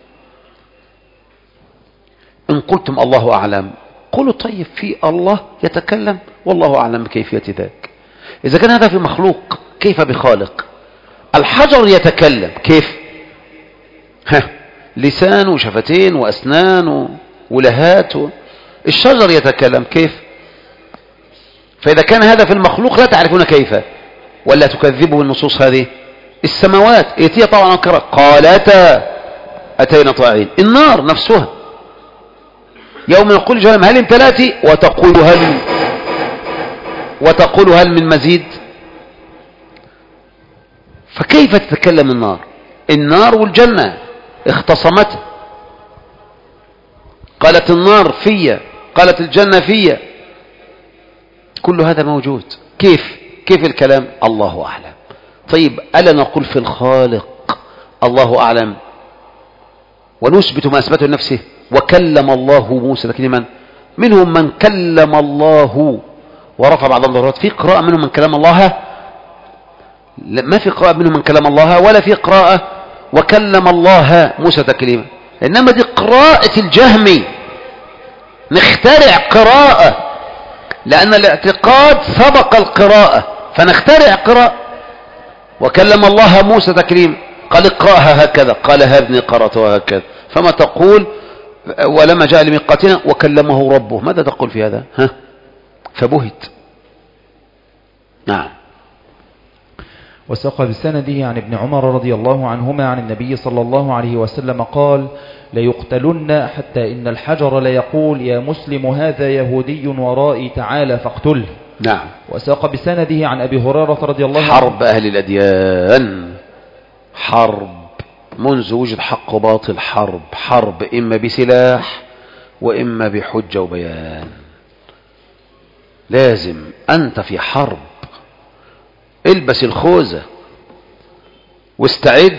S1: إن قلتم الله أعلم قولوا طيب في الله يتكلم والله أعلم بكيفية ذلك. إذا كان هذا في مخلوق كيف بخالق؟ الحجر يتكلم كيف؟ ها، لسان وشفتين وأسنان ولهات. الشجر يتكلم كيف؟ فإذا كان هذا في المخلوق لا تعرفون كيف، ولا تكذبوا النصوص هذه. السماوات يتيه طبعا أنكر، قالتا أتينا طاعين. النار نفسها يوم يقول جهنم هل امتلأت وتقول هل وتقول هل من مزيد. فكيف تتكلم النار؟ النار والجنة اختصمت، قالت النار فيا، قالت الجنة فيا، كل هذا موجود. كيف كيف الكلام؟ الله أعلم. طيب ألا نقول في الخالق الله أعلم ونثبت ما أثبته لنفسه؟ وكلم الله موسى تكليما. منهم من كلم الله ورفع بعض الضرورات. في قراءة منهم من كلام الله، ما في قراءة منهم من كلام الله، ولا في قراءة وكلم الله موسى تكليما. إنما دي قراءة الجهمي، نخترع قراءة لأن الاعتقاد سبق القراءة، فنخترع قراءة. وكلم الله موسى تكليما، قال اقرأها هكذا، قال هذني قرأتها هكذا. فما تقول ولما جاء لميقاتنا وكلمه ربه. ماذا تقول في هذا؟ ها؟ فبهت. نعم.
S2: وساق بسنده عن ابن عمر رضي الله عنهما عن النبي صلى الله عليه وسلم قال: ليقتلن حتى إن الحجر ليقول يا مسلم هذا يهودي ورائي تعالى فاقتله.
S1: نعم.
S2: وساق بسنده عن أبي هريرة رضي الله عنه
S1: حرب أهل الأديان، حرب منذ وجد حق وباطل، حرب حرب إما بسلاح وإما بحجة وبيان. لازم أنت في حرب، البس الخوذة واستعد،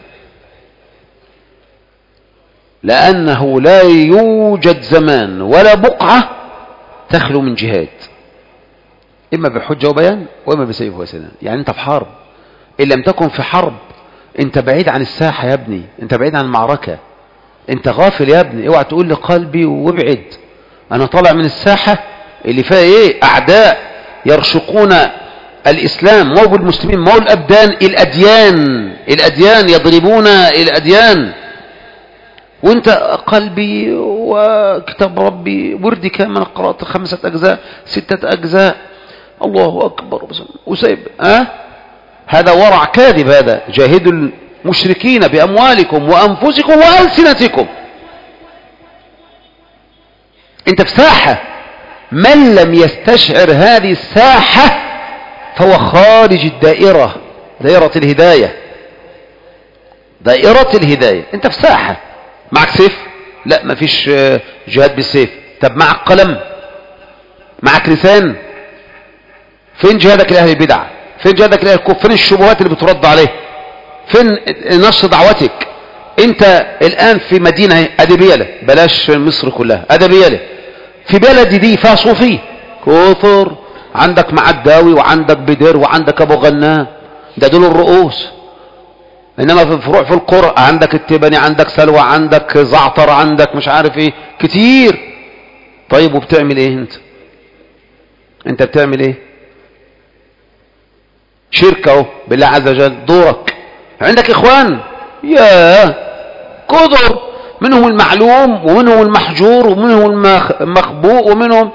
S1: لأنه لا يوجد زمان ولا بقعة تخلو من جهاد، إما بحجة وبيان وإما بسيف وسنان. يعني أنت في حرب، إن لم تكن في حرب أنت بعيد عن الساحة يا ابني، أنت بعيد عن المعركة، أنت غافل يا ابني. اوعى تقول لي قلبي وابعد، أنا طالع من الساحة اللي فيها إيه؟ أعداء يرشقون الإسلام، مو بالمسلمين، مو الأبدان، الأديان، الأديان يضربون الأديان، وانت قلبي وكتاب ربي وردي كامل قرأت خمسة أجزاء ستة أجزاء الله أكبر وسيب. أه؟ هذا ورع كاذب، هذا جاهدوا المشركين بأموالكم وأنفسكم وألسنتكم. انت في ساحة، من لم يستشعر هذه الساحة فهو خارج الدائرة، دائرة الهداية، دائرة الهداية. انت في ساحة، معك سيف؟ لا، ما فيش جهاد بالسيف. طب معك قلم؟ معك لسان؟ فين جهادك لأهل البدع؟ فين جهادك لأهل الكفر؟ فين الشبهات اللي بترد عليه؟ فين نشر دعوتك؟ انت الآن في مدينة أدبيلة، بلاش مصر كلها، أدبيلة، في بلد دي فيها صوفي كثر، عندك معداوي وعندك بدر وعندك أبو غنام، ده دول الرؤوس. إنما في الفروع في القرى عندك التبني، عندك سلوى، عندك زعتر، عندك مش عارف ايه كتير. طيب وبتعمل ايه انت؟ انت بتعمل ايه؟ شركة اهو بالله عز وجل. دورك عندك اخوان يا كثر، منهم المعلوم ومنهم المحجور ومنهم المخبوء ومنهم.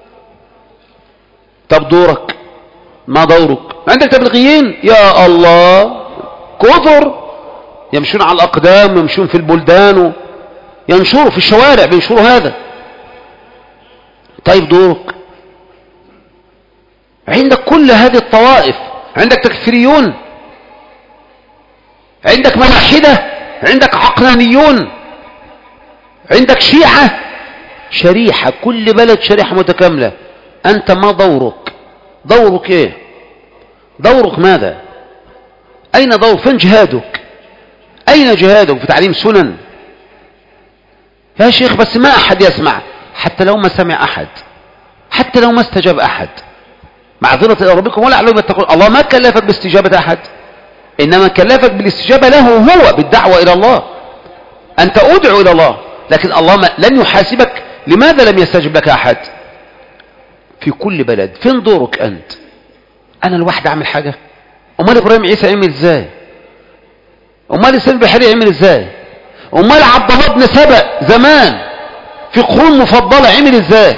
S1: طب دورك؟ ما دورك؟ عندك تبليغيين يا الله كثر، يمشون على الأقدام ويمشون في البلدان وينشروا في الشوارع، بينشروا هذا. طيب دورك؟ عندك كل هذه الطوائف، عندك تكفيريون، عندك ملاحدة، عندك عقلانيون، عندك شيعة، شريحة، كل بلد شريحة متكاملة. أنت ما دورك؟ دورك إيه؟ دورك ماذا؟ أين دور؟ فين جهادك؟ أين جهادك؟ في تعليم سنن يا شيخ؟ بس ما أحد يسمع، حتى لو ما سمع أحد، حتى لو ما استجاب أحد، معذرة إلى ربكم ولا عليهم يتقون. الله ما كلفك باستجابة أحد، إنما كلفك بالاستجابة له هو، بالدعوة إلى الله. أنت أدعو إلى الله، لكن الله ما لن يحاسبك لماذا لم يستجب لك أحد. في كل بلد فين دورك أنت؟ أنا الواحد أعمل حاجة؟ أمال إبراهيم عيسى عمل إزاي؟ أمال السيد البحري عمل إزاي؟ أمال عبد الله بن سبأ زمان في قرون مفضلة عمل إزاي؟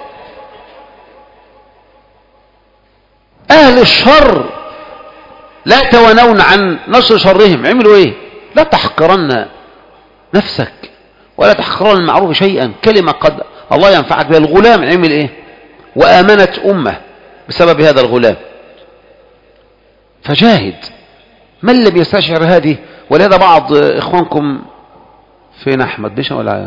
S1: أهل الشر لا يتوانون عن نشر شرهم، عملوا إيه؟ لا تحقرن نفسك ولا تحقرن المعروف شيئا، كلمة قد الله ينفعك بها. الغلام عمل إيه؟ وآمنت أمة بسبب هذا الغلام. فجاهد من لم يستشعر هذه. ولهذا بعض إخوانكم فين أحمد بيشا ولا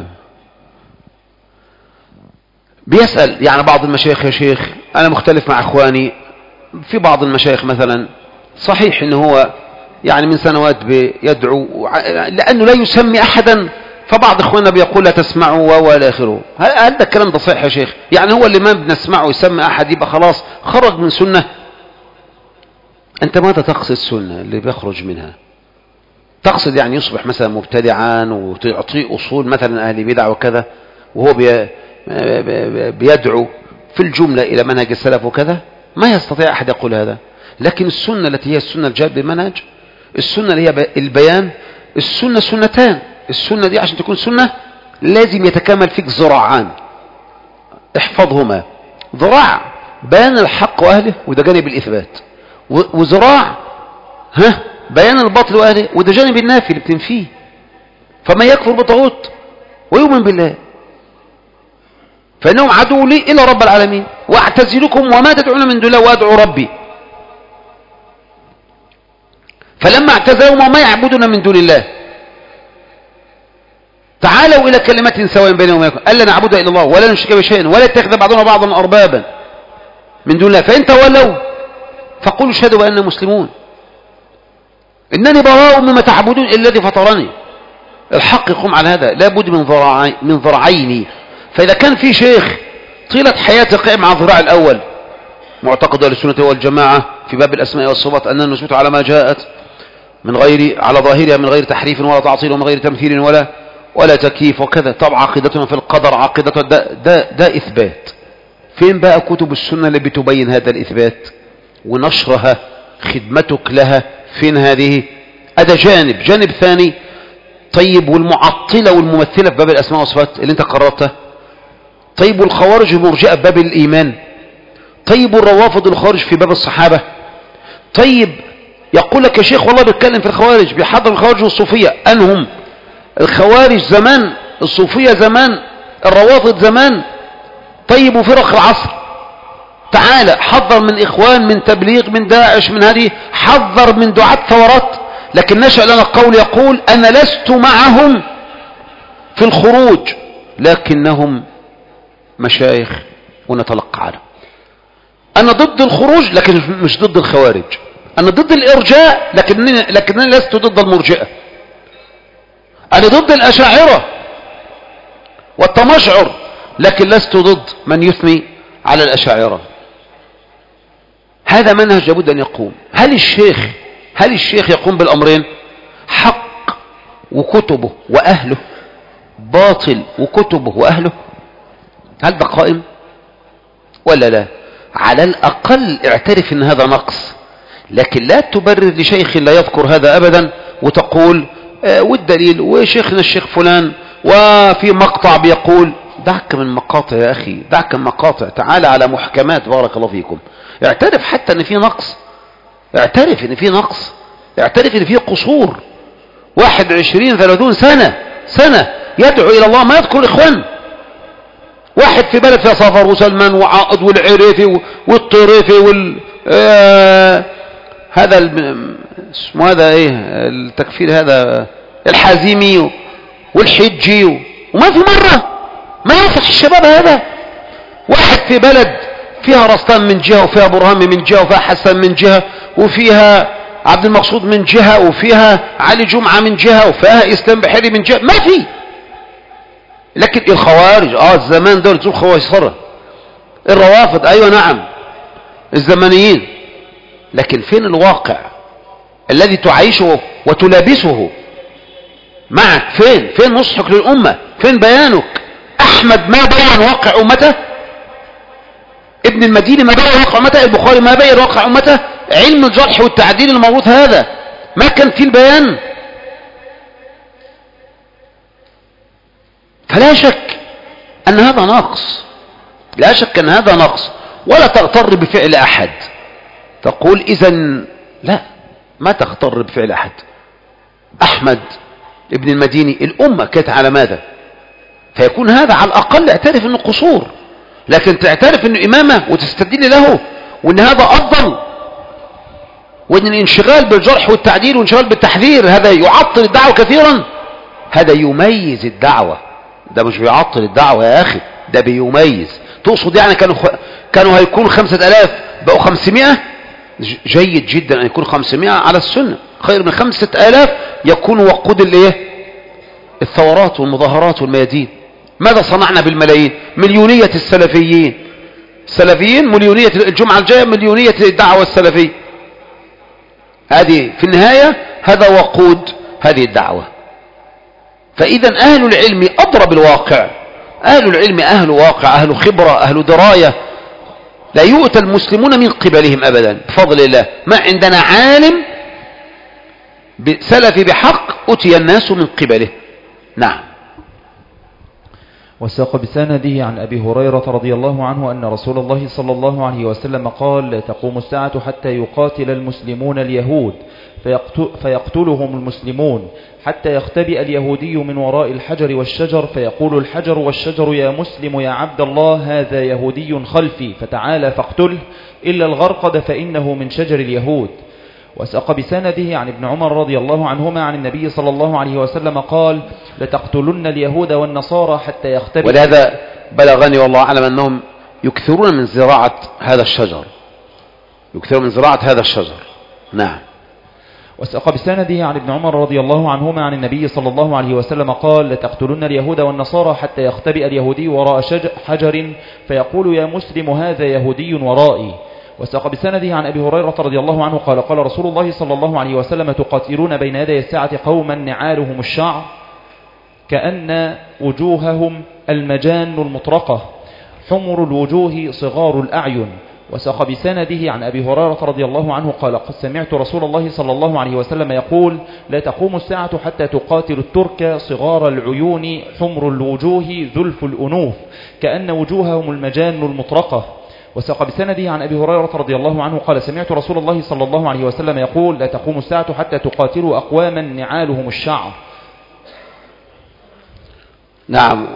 S1: بيسأل يعني بعض المشايخ، يا شيخ أنا مختلف مع إخواني في بعض المشايخ مثلا، صحيح إنه هو يعني من سنوات بيدعو لأنه لا يسمي أحدا، فبعض إخواننا بيقول لا تسمعوا ولا آخره. هل ده الكلام ده صحيح يا شيخ؟ يعني هو اللي ما بنسمعه يسمي أحد يبقى خلاص خرج من سنة؟ أنت ماذا تقصد السنة اللي بيخرج منها؟ تقصد يعني يصبح مثلا مبتدعا وتعطيه أصول مثلا أهل بدع وكذا، وهو بي بيدعو في الجملة إلى منهج السلف وكذا؟ ما يستطيع أحد يقول هذا. لكن السنة التي هي السنة الجاد بمنهج، السنة اللي هي البيان، السنة سنتان. السنة دي عشان تكون سنة لازم يتكامل فيك ذراعان احفظهما. ذراع بيان الحق وأهله وده جانب الإثبات، وذراع ها بيان الباطل وأهله وده جانب النافي اللي بتنفيه. فما يكفر بطاغوت ويؤمن بالله فإنهم عدو لي إلى رب العالمين واعتزلكم وما تدعون من دون الله وأدعو ربي. فلما اعتزلوا وما يعبدون من دون الله تعالوا إلى كلمة سواء بينهم وبينكم ألا نعبد إلا الله ولا نشرك به شيئا ولا يتخذ بعضنا بعضا أربابا من دون الله فإن تولوا فقولوا اشهدوا بأننا مسلمون إنني براء مما تعبدون إلا الذي فطرني. الحق يقوم على هذا لابد من ذراعين من ذراعين. فإذا كان في شيخ طيلة حياته قائم على الذراع الأول معتقد أهل السنة والجماعة في باب الأسماء والصفات أننا نثبت على ما جاءت من غير على ظاهرها من غير تحريف ولا تعطيل ومن غير تمثيل ولا ولا تكييف وكذا. طبعا عقيدتنا في القدر عقيدتنا ده, ده, ده إثبات. فين بقى كتب السنة اللي بتبين هذا الإثبات ونشرها خدمتك لها؟ فين هذه؟ هذا جانب. جانب ثاني طيب والمعطلة والممثلة في باب الأسماء والصفات اللي انت قررتها. طيب والخوارج والمرجئة في باب الإيمان. طيب والروافض الخارج في باب الصحابة. طيب يقول لك يا شيخ والله بيتكلم في الخوارج بيحضر الخوارج والصوفية. أنهم الخوارج زمان الصوفية زمان الروافض زمان. طيب وفرق العصر تعالى حذر من إخوان من تبليغ من داعش من هذه حذر من دعاة ثورات. لكن نشأ لنا القول يقول أنا لست معهم في الخروج لكنهم مشايخ ونتلقى عنهم. أنا ضد الخروج لكن مش ضد الخوارج. أنا ضد الإرجاء لكنني, لكنني لست ضد المرجئة. أنا ضد الأشاعرة والتمشعر لكن لست ضد من يثني على الأشاعرة. هذا منهج لابد أن يقوم. هل الشيخ هل الشيخ يقوم بالأمرين؟ حق وكتبه وأهله، باطل وكتبه وأهله. هل ده قائم ولا لا؟ على الأقل اعترف ان هذا نقص، لكن لا تبرر لشيخ لا يذكر هذا أبدا وتقول آه والدليل وشيخنا الشيخ فلان وفي مقطع بيقول. دعك من مقاطع يا أخي، دعك من مقاطع، تعال على محكمات. بارك الله فيكم. اعترف حتى ان في نقص، اعترف ان في نقص، اعترف ان في قصور. واحد عشرين ثلاثون سنة سنة يدعو إلى الله ما يذكر إخوان. واحد في بلد فيها صفر وسلمان وعائد والعريفي والطريفي وال آه هذا اسمه هذا ايه التكفير هذا الحازمي والحجي وما في مرة ما يصح الشباب هذا. واحد في بلد فيها رستان من جهة وفيها برهان من جهة وفيها حسن من جهة وفيها عبد المقصود من جهة وفيها علي جمعة من جهة وفيها إسلام بحري من جهة، ما في. لكن الخوارج اه الزمان دول تقول خوارج. الروافض ايوه نعم الزمنيين، لكن فين الواقع الذي تعيشه وتلابسه معك؟ فين فين نصحك للأمة؟ فين بيانك؟ أحمد ما بين واقع أمته، ابن المديني ما بين واقع أمته، البخاري ما بين واقع أمته، علم الجرح والتعديل الموروث هذا ما كان فيه البيان. فلا شك أن هذا نقص، لا شك أن هذا نقص. ولا تغتر بفعل أحد تقول إذن لا، ما تغتر بفعل أحد. أحمد ابن المديني الأمة كانت على ماذا؟ فيكون هذا على الأقل اعترف أنه قصور، لكن تعترف أنه إمامة وتستدل له وأن هذا أفضل، وأن الانشغال بالجرح والتعديل والانشغال بالتحذير هذا يعطل الدعوة كثيرا. هذا يميز الدعوة، ده مش بيعطل الدعوة يا أخي، ده بيميز. تقصد يعني كانوا كانوا هيكون خمسة آلاف بقوا خمسمائة؟ جيد جدا أن يكون خمسمائة على السنة، خير من خمسة آلاف يكون وقود الايه الثورات والمظاهرات والميادين. ماذا صنعنا بالملايين؟ مليونية السلفيين، السلفيين مليونية الجمعة الجاية مليونية الدعوة السلفية. هذه في النهاية هذا وقود هذه الدعوة. فإذا أهل العلم أضرب الواقع، أهل العلم أهل واقع، أهل خبرة، أهل دراية. لا يؤتى المسلمون من قبلهم أبدا بفضل الله. ما عندنا عالم سلفي بحق أتي الناس من قبله. نعم.
S2: وساق بسنده عن أبي هريرة رضي الله عنه أن رسول الله صلى الله عليه وسلم قال: لا تقوم الساعة حتى يقاتل المسلمون اليهود فيقتلهم المسلمون، حتى يختبئ اليهودي من وراء الحجر والشجر فيقول الحجر والشجر: يا مسلم يا عبد الله، هذا يهودي خلفي فتعالى فاقتله، إلا الغرقد فإنه من شجر اليهود. وساق بسنده عن ابن عمر رضي الله عنهما عن النبي صلى الله عليه وسلم قال: لتقتلن اليهود والنصارى حتى يختبئ.
S1: ولهذا بلغني والله أعلم أنهم يكثرون من زراعة هذا الشجر، يكثرون من زراعة هذا الشجر. نعم.
S2: وساق بسنده عن ابن عمر رضي الله عنهما عن النبي صلى الله عليه وسلم قال: لتقتلن اليهود والنصارى حتى يختبئ اليهودي وراء حجر فيقول: يا مسلم، هذا يهودي ورائي. وساق بسنده عن أبي هريرة رضي الله عنه قال: قال رسول الله صلى الله عليه وسلم: تقاتلون بين يدي الساعة قوما نعالهم الشعر كأن وجوههم المجان المطرقة، حمر الوجوه صغار الأعين. وساق بسنده عن أبي هريرة رضي الله عنه قال: قد سمعت رسول الله صلى الله عليه وسلم يقول: لا تقوم الساعة حتى تقاتل الترك صغار العيون حمر الوجوه ذلف الأنوف كأن وجوههم المجان المطرقة. وساق بسنده عن أبي هريرة رضي الله عنه قال: سمعت رسول الله صلى الله عليه وسلم يقول: لا تقوم الساعة حتى تقاتلوا أقواما نعالهم الشعر.
S1: نعم.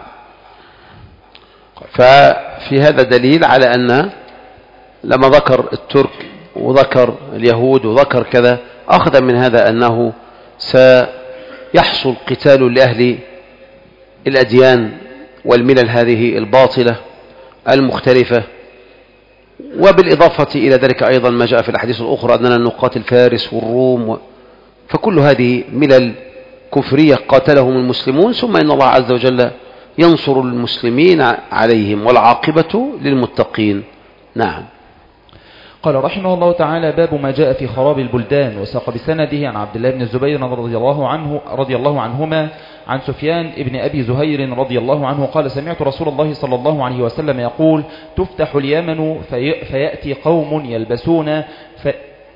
S1: ففي هذا دليل على أن لما ذكر الترك وذكر اليهود وذكر كذا، أخذ من هذا أنه سيحصل قتال لأهل الأديان والملل هذه الباطلة المختلفة. وبالإضافة إلى ذلك أيضا ما جاء في الأحاديث الأخرى أننا نقاتل فارس والروم و... فكل هذه ملل كفرية قاتلهم المسلمون، ثم إن الله عز وجل ينصر المسلمين عليهم والعاقبة للمتقين. نعم.
S2: قال رحمه الله تعالى: باب ما جاء في خراب البلدان. وساق بسنده عن عبد الله بن الزبير رضي الله عنه رضي الله عنهما عن سفيان ابن أبي زهير رضي الله عنه قال: سمعت رسول الله صلى الله عليه وسلم يقول: تفتح اليمن في فيأتي قوم يلبسون في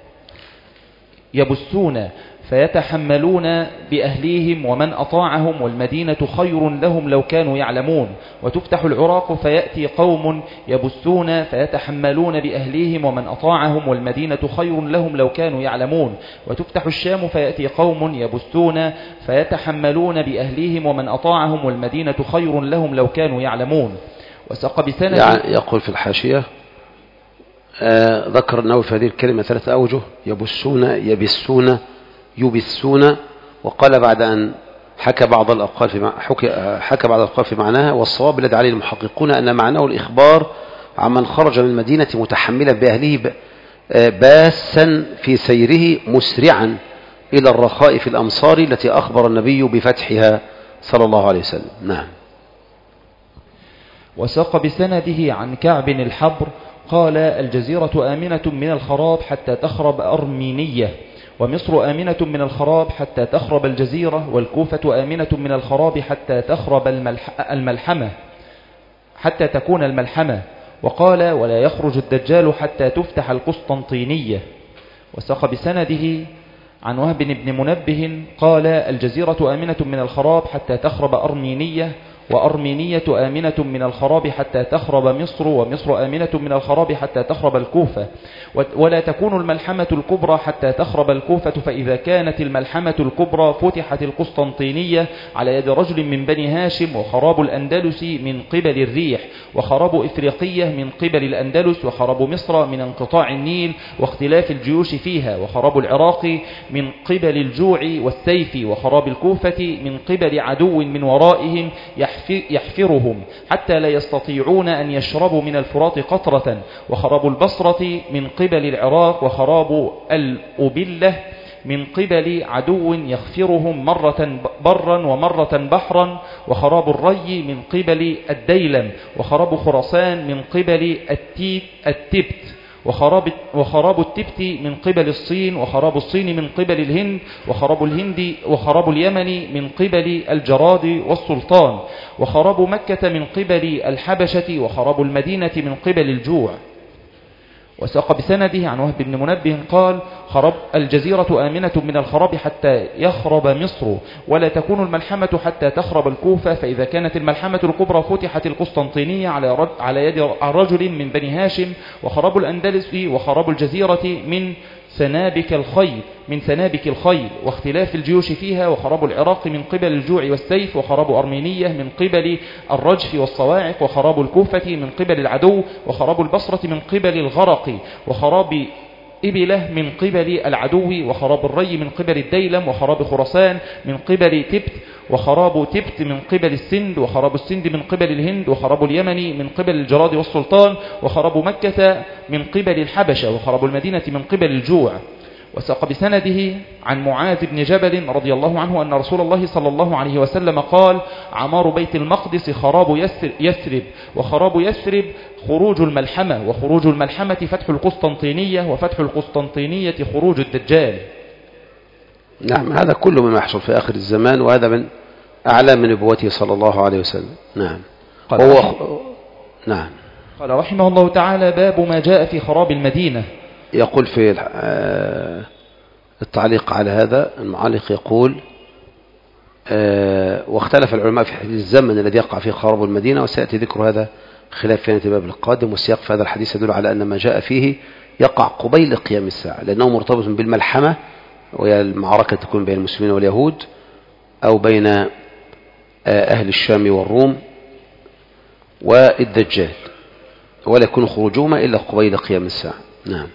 S2: يبسون فيتحملون بأهليهم ومن أطاعهم والمدينة خير لهم لو كانوا يعلمون. وتفتح العراق فيأتي قوم يبسون فيتحملون بأهليهم ومن أطاعهم والمدينة خير لهم لو كانوا يعلمون. وتفتح الشام فيأتي قوم يبسون فيتحملون بأهليهم ومن أطاعهم والمدينة خير لهم لو كانوا يعلمون. وساق بسند
S1: يعني يقول في الحاشية آه ذكر النووي في هذه الكلمة ثلاثة أوجه: يبسون، يبسون، يبسون. وقال بعد أن حكى بعض الأقوال في حكى, حكى بعض الأقوال في معناها: والصواب الذي عليه المحققون أن معناه الإخبار عمن خرج من المدينة متحملا بأهله باسا في سيره مسرعا إلى الرخاء في الأمصار التي أخبر النبي بفتحها صلى الله عليه وسلم. نعم.
S2: وساق بسنده عن كعب الحبر قال: الجزيرة آمنة من الخراب حتى تخرب أرمينية، ومصر آمنة من الخراب حتى تخرب الجزيرة، والكوفة آمنة من الخراب حتى تخرب الملح الملحمة حتى تكون الملحمة. وقال: ولا يخرج الدجال حتى تفتح القسطنطينية. وساق بسنده عن وهب بن منبه قال: الجزيرة آمنة من الخراب حتى تخرب أرمينية، وأرمينية آمنة من الخراب حتى تخرب مصر، ومصر آمنة من الخراب حتى تخرب الكوفة. ولا تكون الملحمة الكبرى حتى تخرب الكوفة، فإذا كانت الملحمة الكبرى فتحت القسطنطينية على يد رجل من بني هاشم، وخراب الأندلس من قبل الريح، وخراب إفريقية من قبل الأندلس، وخراب مصر من انقطاع النيل واختلاف الجيوش فيها، وخراب العراق من قبل الجوع والسيف، وخراب الكوفة من قبل عدو من ورائهم يحفرهم حتى لا يستطيعون أن يشربوا من الفرات قطرة، وخراب البصرة من قبل العراق، وخراب الأبلة من قبل عدو يغفرهم مرة برا ومرة بحرا، وخراب الري من قبل الديلم، وخراب خراسان من قبل التبت، وخراب, وخراب التبت من قبل الصين، وخراب الصين من قبل الهند، وخراب الهند وخراب اليمن من قبل الجراد والسلطان، وخراب مكة من قبل الحبشة، وخراب المدينة من قبل الجوع. وساق بسنده عن وهب بن منبه قال خرب الجزيرة آمنة من الخراب حتى يخرب مصر، ولا تكون الملحمة حتى تخرب الكوفة، فإذا كانت الملحمة الكبرى فتحت القسطنطينية على على يد رجل من بني هاشم، وخراب الأندلس وخراب الجزيرة من سنابك الخيل من سنابك الخيل واختلاف الجيوش فيها، وخراب العراق من قبل الجوع والسيف، وخراب أرمينية من قبل الرجف والصواعق، وخراب الكوفة من قبل العدو، وخراب البصرة من قبل الغرق، وخراب إبلة من قبل العدو، وخراب الري من قبل الديلم، وخراب خراسان من قبل تبت، وخراب تبت من قبل السند، وخراب السند من قبل الهند، وخراب اليمن من قبل الجراد والسلطان، وخراب مكة من قبل الحبشة، وخراب المدينة من قبل الجوع. وساق بسنده عن معاذ بن جبل رضي الله عنه أن رسول الله صلى الله عليه وسلم قال عمار بيت المقدس خراب يثرب، وخراب يثرب خروج الملحمة، وخروج الملحمة فتح القسطنطينية، وفتح القسطنطينية خروج الدجال.
S1: نعم، هذا كله مما يحصل في آخر الزمان، وهذا من أعلى من نبوته صلى الله عليه وسلم. نعم.
S2: قال
S1: هو
S2: رحمه
S1: نعم
S2: قال رحمه الله تعالى باب ما جاء في خراب المدينة.
S1: يقول في التعليق على هذا المعلق يقول واختلف العلماء في حديث الزمن الذي يقع فيه خراب المدينة، وسيأتي ذكر هذا خلاف في الباب القادم، والسياق في هذا الحديث يدل على أن ما جاء فيه يقع قبيل قيام الساعة، لأنه مرتبط بالملحمة، وهي المعركة تكون بين المسلمين واليهود أو بين أهل الشام والروم والدجال، ولا يكون خروجهما إلا قبيل قيام الساعة. نعم.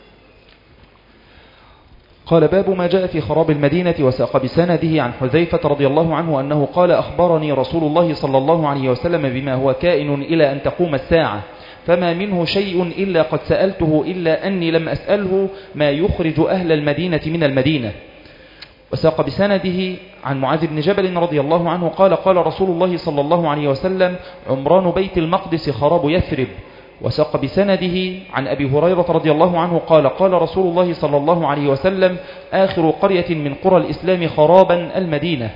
S2: قال باب ما جاء في خراب المدينة. وساق بسنده عن حذيفة رضي الله عنه أنه قال أخبرني رسول الله صلى الله عليه وسلم بما هو كائن إلى أن تقوم الساعة، فما منه شيء إلا قد سألته إلا أني لم أسأله ما يخرج أهل المدينة من المدينة. وساق بسنده عن معاذ بن جبل رضي الله عنه قال قال رسول الله صلى الله عليه وسلم عمران بيت المقدس خراب يثرب. وساق بسنده عن أبي هريرة رضي الله عنه قال قال رسول الله صلى الله عليه وسلم آخر قرية من قرى الإسلام خرابا المدينة.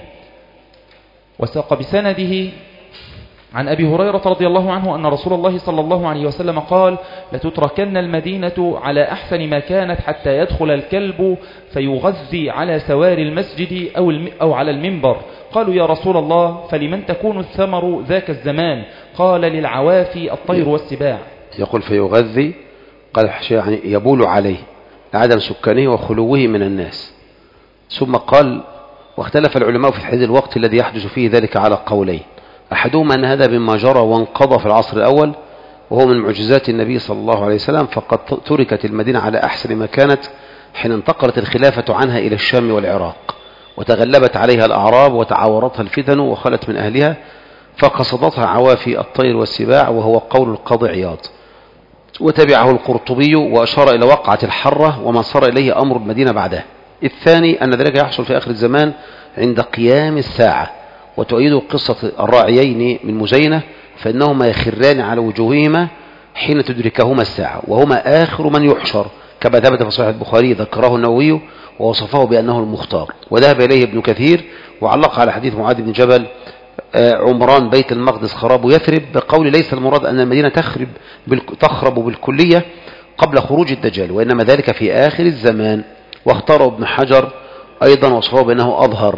S2: وساق بسنده عن أبي هريرة رضي الله عنه أن رسول الله صلى الله عليه وسلم قال لتتركن المدينة على أحسن ما كانت حتى يدخل الكلب فيغذي على سوار المسجد أو, أو على المنبر. قالوا يا رسول الله فلمن تكون الثمر ذاك الزمان؟ قال للعوافي الطير والسباع.
S1: يقول فيغذي، قال يعني يبول عليه لعدم سكانه وخلوه من الناس. ثم قال واختلف العلماء في حديث الوقت الذي يحدث فيه ذلك على قولين، أحدهما أن هذا مما جرى وانقضى في العصر الأول وهو من معجزات النبي صلى الله عليه وسلم، فقد تركت المدينة على أحسن ما كانت حين انتقلت الخلافة عنها إلى الشام والعراق، وتغلبت عليها الأعراب وتعاورتها الفتن وخلت من أهلها، فقصدتها عوافي الطير والسباع، وهو قول القاضي عياض. وتبعه القرطبي وأشار إلى وقعة الحرة وما صار إليه أمر المدينة بعدها. الثاني أن ذلك يحصل في آخر الزمان عند قيام الساعة، وتؤيد قصة الراعيين من مزينة، فإنهما يخران على وجوههما حين تدركهما الساعة، وهما آخر من يحشر، كما ثبت في صحيح البخاري ذكره النووي ووصفه بأنه المختار. وذهب إليه ابن كثير وعلق على حديث معاذ بن جبل عمران بيت المقدس خراب يثرب بقول ليس المراد أن المدينة تخرب تخرب بالكلية قبل خروج الدجال، وإنما ذلك في آخر الزمان. واختاره ابن حجر أيضا وصفه بأنه أظهر.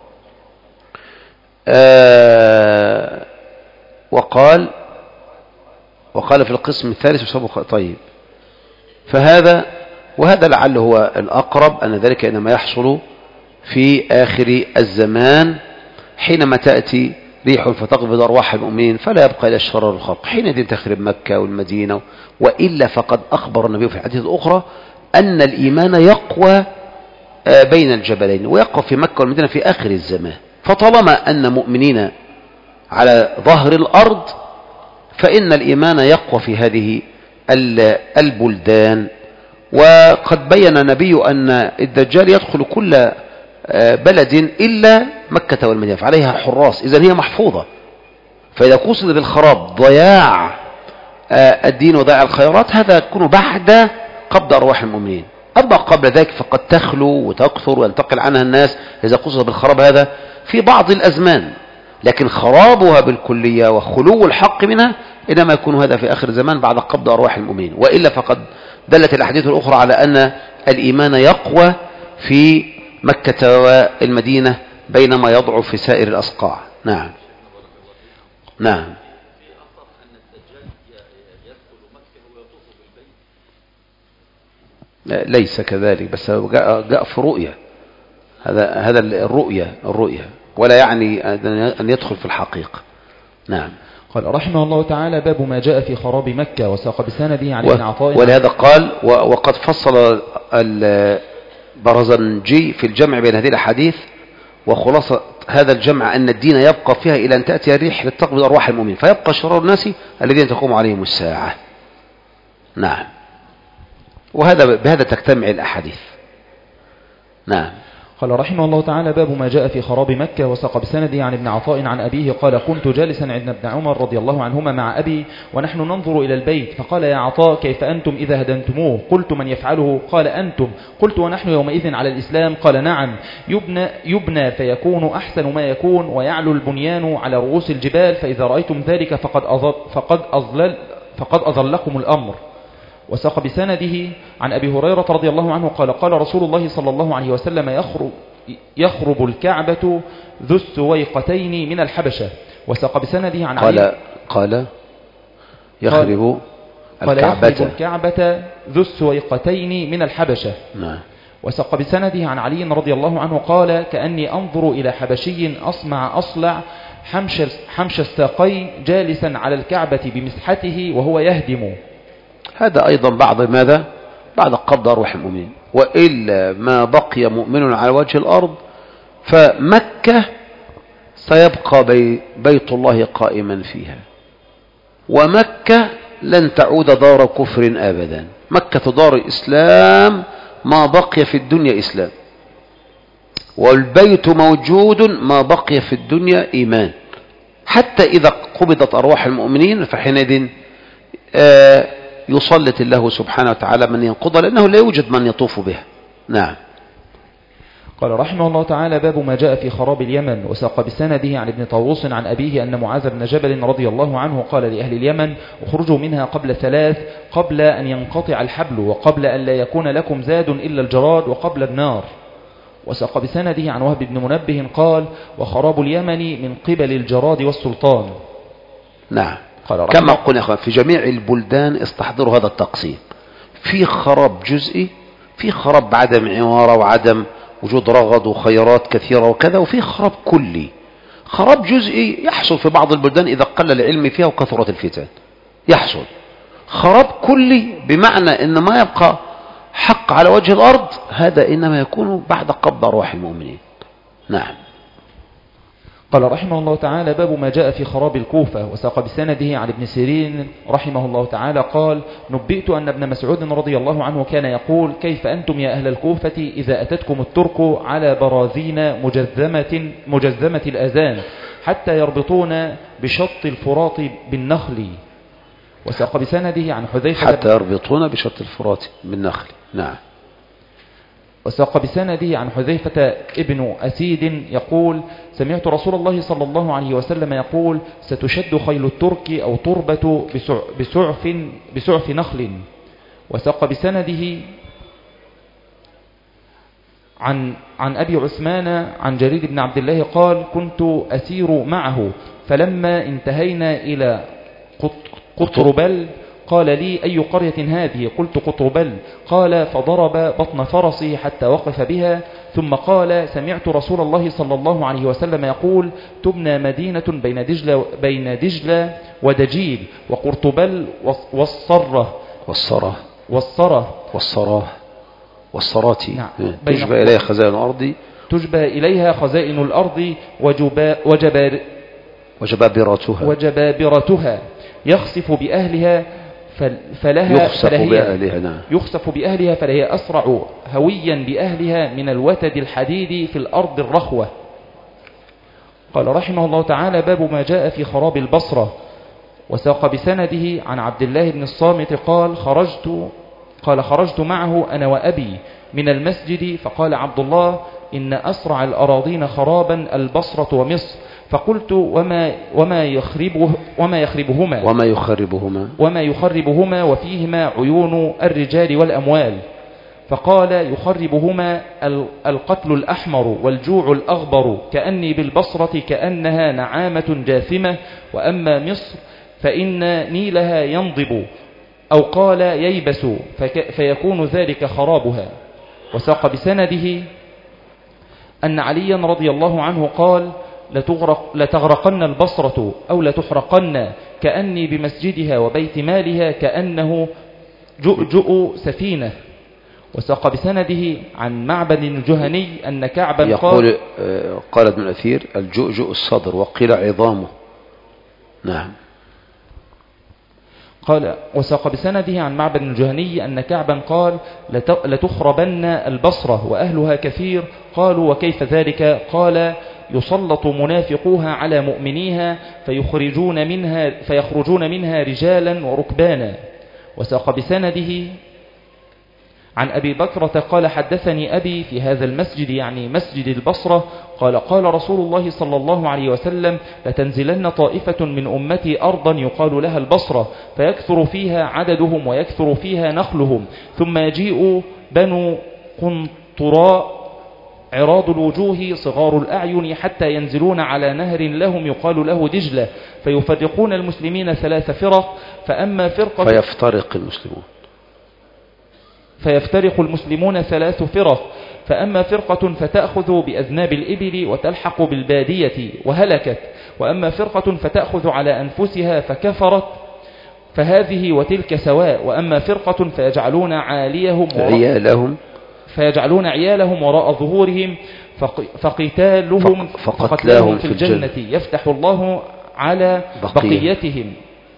S1: آه وقال وقال في القسم الثالث وصفه طيب. فهذا وهذا لعله هو الأقرب، أن ذلك إنما يحصل في آخر الزمان حينما تأتي ريح فتقبض أرواح المؤمنين فلا يبقى إلا الشرر الخلق، حينئذ تخرب مكة والمدينة. وإلا فقد أخبر النبي في الحديث الأخرى أن الإيمان يقوى بين الجبلين، ويقوى في مكة والمدينة في آخر الزمان. فطالما أن مؤمنين على ظهر الأرض فإن الإيمان يقوى في هذه البلدان. وقد بين النبي أن الدجال يدخل كل بلد إلا مكة والمدينة، فعليها حراس، إذن هي محفوظة. فإذا قصد بالخراب ضياع الدين وضياع الخيرات هذا يكون بعد قبض أرواح المؤمنين. أما قبل ذلك فقد تخلو وتكثر وينتقل عنها الناس إذا قصد بالخراب هذا في بعض الأزمان، لكن خرابها بالكلية وخلو الحق منها إنما يكون هذا في آخر الزمان بعد قبض أرواح المؤمنين. وإلا فقد دلت الأحاديث الأخرى على أن الإيمان يقوى في مكة والمدينة بينما يضعف في سائر الأصقاع. نعم نعم. ليس كذلك، بس جاء, جاء في رؤية، هذا هذا الرؤية الرؤية ولا يعني أن يدخل في الحقيقة. نعم.
S2: قال رحمه الله تعالى باب ما جاء في خراب مكة، وساق بسنده عن ابن عطاء.
S1: ولهذا قال وقد فصل البرزنجي في الجمع بين هذه الأحاديث، وخلاصة هذا الجمع أن الدين يبقى فيها إلى أن تأتي الريح لتقبض أرواح المؤمنين، فيبقى شرار الناس الذين تقوم عليهم الساعة. نعم. وهذا بهذا تجتمع الأحاديث. نعم.
S2: قال رحمه الله تعالى باب ما جاء في خراب مكة، وساق بسنده عن ابن عطاء عن أبيه قال كنت جالسا عند ابن عمر رضي الله عنهما مع أبي ونحن ننظر إلى البيت، فقال يا عطاء كيف أنتم إذا هدمتموه؟ قلت من يفعله؟ قال أنتم. قلت ونحن يومئذ على الإسلام؟ قال نعم. يبنى, يبنى فيكون أحسن ما يكون، ويعلو البنيان على رؤوس الجبال، فإذا رأيتم ذلك فقد أضل فقد أضلل فقد أضلكم الأمر. وساق بسنده عن أبي هريرة رضي الله عنه قال قال رسول الله صلى الله عليه وسلم يخرب, يخرب الكعبة ذو السويقتين من الحبشة. وساق بسنده عن
S1: قال علي قال يخرب
S2: قال
S1: الكعبة,
S2: يخرب الكعبة ذو السويقتين من الحبشة.
S1: نعم.
S2: وساق بسنده عن علي رضي الله عنه قال كأني أنظر إلى حبشي أصمع أصلع حمش, حمش الساقين جالسا على الكعبة بمسحته وهو يهدم.
S1: هذا أيضا بعض ماذا؟ بعد قبض أرواح المؤمنين. وإلا ما بقي مؤمن على وجه الأرض فمكة سيبقى بي بيت الله قائما فيها، ومكة لن تعود دار كفر أبدا. مكة دار إسلام ما بقي في الدنيا إسلام، والبيت موجود ما بقي في الدنيا إيمان، حتى إذا قبضت أرواح المؤمنين فحينئذ آه يسلط الله سبحانه وتعالى من ينقضها، لأنه لا يوجد من يطوف بها. نعم.
S2: قال رحمه الله تعالى باب ما جاء في خراب اليمن، وساق بسنده عن ابن طاووس عن أبيه أن معاذ بن جبل رضي الله عنه قال لأهل اليمن اخرجوا منها قبل ثلاث، قبل أن ينقطع الحبل، وقبل أن لا يكون لكم زاد إلا الجراد، وقبل النار. وساق بسنده عن وهب بن منبه قال وخراب اليمن من قبل الجراد والسلطان.
S1: نعم. كما قلنا يا أخوان في جميع البلدان استحضروا هذا التقسيم، في خراب جزئي، في خراب بعدم عمارة وعدم وجود رغد وخيرات كثيرة وكذا، وفي خراب كلي. خراب جزئي يحصل في بعض البلدان إذا قل العلم فيها وكثرت الفتن يحصل. خراب كلي بمعنى إن ما يبقى حق على وجه الأرض، هذا إنما يكون بعد قبض أرواح المؤمنين. نعم.
S2: قال رحمه الله تعالى باب ما جاء في خراب الكوفة، وساق بسنده عن ابن سيرين رحمه الله تعالى قال نبئت أن ابن مسعود رضي الله عنه كان يقول كيف أنتم يا أهل الكوفة إذا أتتكم الترك على براذين مجذمة, مجذمة الأذان حتى يربطون بشط الفرات بالنخل. وساق بسنده عن حذيفة
S1: حتى يربطون بشط الفرات بالنخل. نعم.
S2: وساق بسنده عن حذيفة ابن أسيد يقول سمعت رسول الله صلى الله عليه وسلم يقول ستشد خيل الترك أو تربة بسعف, بسعف نخل. وساق بسنده عن, عن أبي عثمان عن جرير بن عبد الله قال كنت أسير معه فلما انتهينا إلى قطربل قال لي أي قرية هذه؟ قلت قطربل. قال فضرب بطن فرسي حتى وقف بها، ثم قال سمعت رسول الله صلى الله عليه وسلم يقول تبنى مدينة بين دجلة, بين دجلة ودجيل وقرطبل والصرة
S1: والصرة
S2: والصرة
S1: والصرة والصرات.
S2: نعم.
S1: تجبى إليها خزائن الأرض
S2: تجبى إليها خزائن الأرض وجبا وجبار
S1: وجبابرتها
S2: وجبابرتها يخسف بأهلها فلها
S1: يخسف بأهلها. نعم.
S2: يخسف بأهلها فلهي أسرع هويا بأهلها من الوتد الحديد في الأرض الرخوة. قال رحمه الله تعالى باب ما جاء في خراب البصرة، وساق بسنده عن عبد الله بن الصامت قال خرجت قال خرجت معه أنا وأبي من المسجد، فقال عبد الله إن أسرع الأراضين خرابا البصرة ومصر، فقلت وما, وما, يخربه وما يخربهما
S1: وما يخربهما
S2: وما يخربهما وفيهما عيون الرجال والأموال. فقال يخربهما القتل الأحمر والجوع الأغبر كأني بالبصرة كأنها نعامة جاثمة، وأما مصر فإن نيلها ينضب أو قال ييبس فيكون ذلك خرابها. وساق بسنده أن عليا رضي الله عنه قال لتغرق لتغرقن البصرة أو لتحرقن كأني بمسجدها وبيت مالها كأنه جؤجؤ سفينة. وساق بسنده عن معبد الجهني أن كعبا
S1: يقول قال قال ابن الأثير الجؤجؤ الصدر وقيل عظامه. نعم.
S2: قال وساق بسنده عن معبد الجهني أن كعبا قال لتخربن البصرة وأهلها كثير. قالوا وكيف ذلك؟ قال يسلط منافقوها على مؤمنيها فيخرجون منها, فيخرجون منها رجالا وركبانا. وساق بسنده عن أبي بكرة قال حدثني أبي في هذا المسجد يعني مسجد البصرة قال قال رسول الله صلى الله عليه وسلم لتنزلن طائفة من أمتي أرضا يقال لها البصرة فيكثر فيها عددهم ويكثر فيها نخلهم، ثم يجيء بنو قنطراء عراض الوجوه صغار الأعين حتى ينزلون على نهر لهم يقال له دجلة فيفرقون المسلمين ثلاث فرق. فأما فرقة
S1: فيفترق المسلمون
S2: فيفترق المسلمون ثلاث فرق. فأما فرقة فتأخذ بأذناب الإبل وتلحق بالبادية وهلكت، وأما فرقة فتأخذ على أنفسها فكفرت فهذه وتلك سواء، وأما فرقة فيجعلون عاليهم
S1: عيالهم
S2: فيجعلون عيالهم وراء ظهورهم فقتالهم فقتلاهم في الجنة يفتح الله على بقيتهم.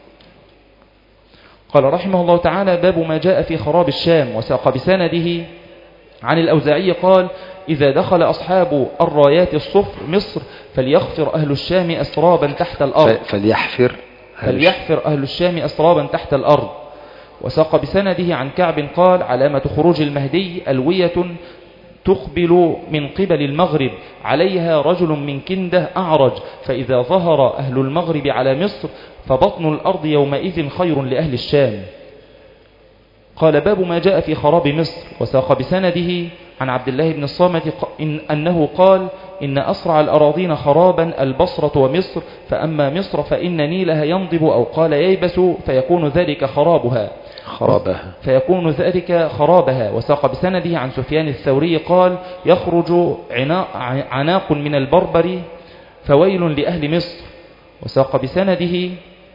S2: قال رحمه الله تعالى باب ما جاء في خراب الشام. وساق بسنده عن الأوزاعي قال إذا دخل أصحاب الرايات الصفر مصر فليغفر أهل الشام أسرابا تحت الأرض
S1: فليحفر
S2: فليحفر أهل الشام أسرابا تحت الأرض. وساق بسنده عن كعب قال علامة خروج المهدي ألوية تقبل من قبل المغرب عليها رجل من كنده أعرج، فإذا ظهر أهل المغرب على مصر فبطن الأرض يومئذ خير لأهل الشام. قال باب ما جاء في خراب مصر. وساق بسنده عن عبد الله بن الصامت إن أنه قال إن أسرع الأراضين خرابا البصرة ومصر، فأما مصر فإن نيلها ينضب أو قال ييبس فيكون ذلك خرابها
S1: خرابها
S2: فيكون ذلك خرابها. وساق بسنده عن سفيان الثوري قال يخرج عناق من البربر فويل لأهل مصر. وساق بسنده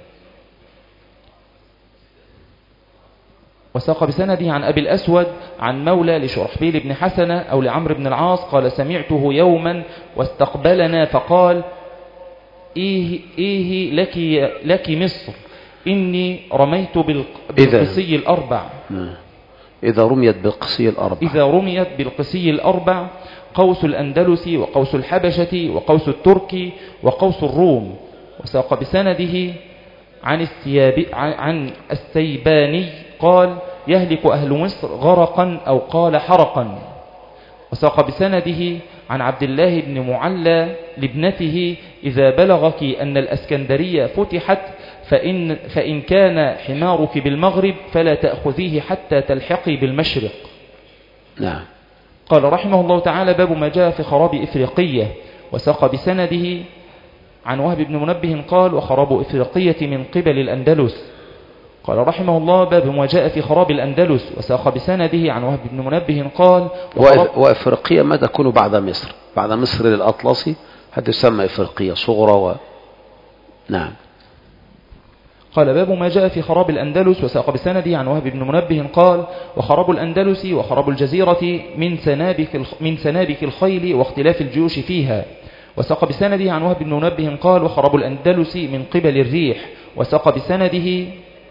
S2: وساق بسنده عن أبي الأسود عن مولى لشرحبيل بن حسنة أو لعمرو بن العاص قال سمعته يوما واستقبلنا فقال إيه, إيه لك, لك مصر إني رميت بالقسي الأربع.
S1: إذا رميت بالقسي الأربع
S2: إذا رميت بالقسي الأربع قوس الأندلس وقوس الحبشة وقوس الترك وقوس الروم. وساق بسنده عن, عن السيباني قال يهلك أهل مصر غرقا أو قال حرقا. وساق بسنده عن عبد الله بن معلى لابنته إذا بلغك أن الأسكندرية فتحت فإن, فإن كان حمارك بالمغرب فلا تأخذيه حتى تلحقي بالمشرق.
S1: نعم.
S2: قال رحمه الله تعالى باب ما جاء في خراب إفريقية. وساق بسنده عن وهب بن منبه قال وخراب إفريقية من قبل الأندلس. قال رحمه الله باب ما جاء في خراب الأندلس. وساق بسنده عن وهب بن منبه قال
S1: وإفريقية ما تكون بعد مصر بعد مصر للأطلسي حتى يسمى إفريقية صغرى و... نعم.
S2: قال باب ما جاء في خراب الأندلس. وساق بسنده عن وهب بن منبه قال وخراب الأندلس وخراب الجزيرة من سنابك, من سنابك الخيل واختلاف الجيوش فيها. وساق بسنده عن وهب بن منبه قال وخراب الأندلس من قبل الريح. وساق بسنده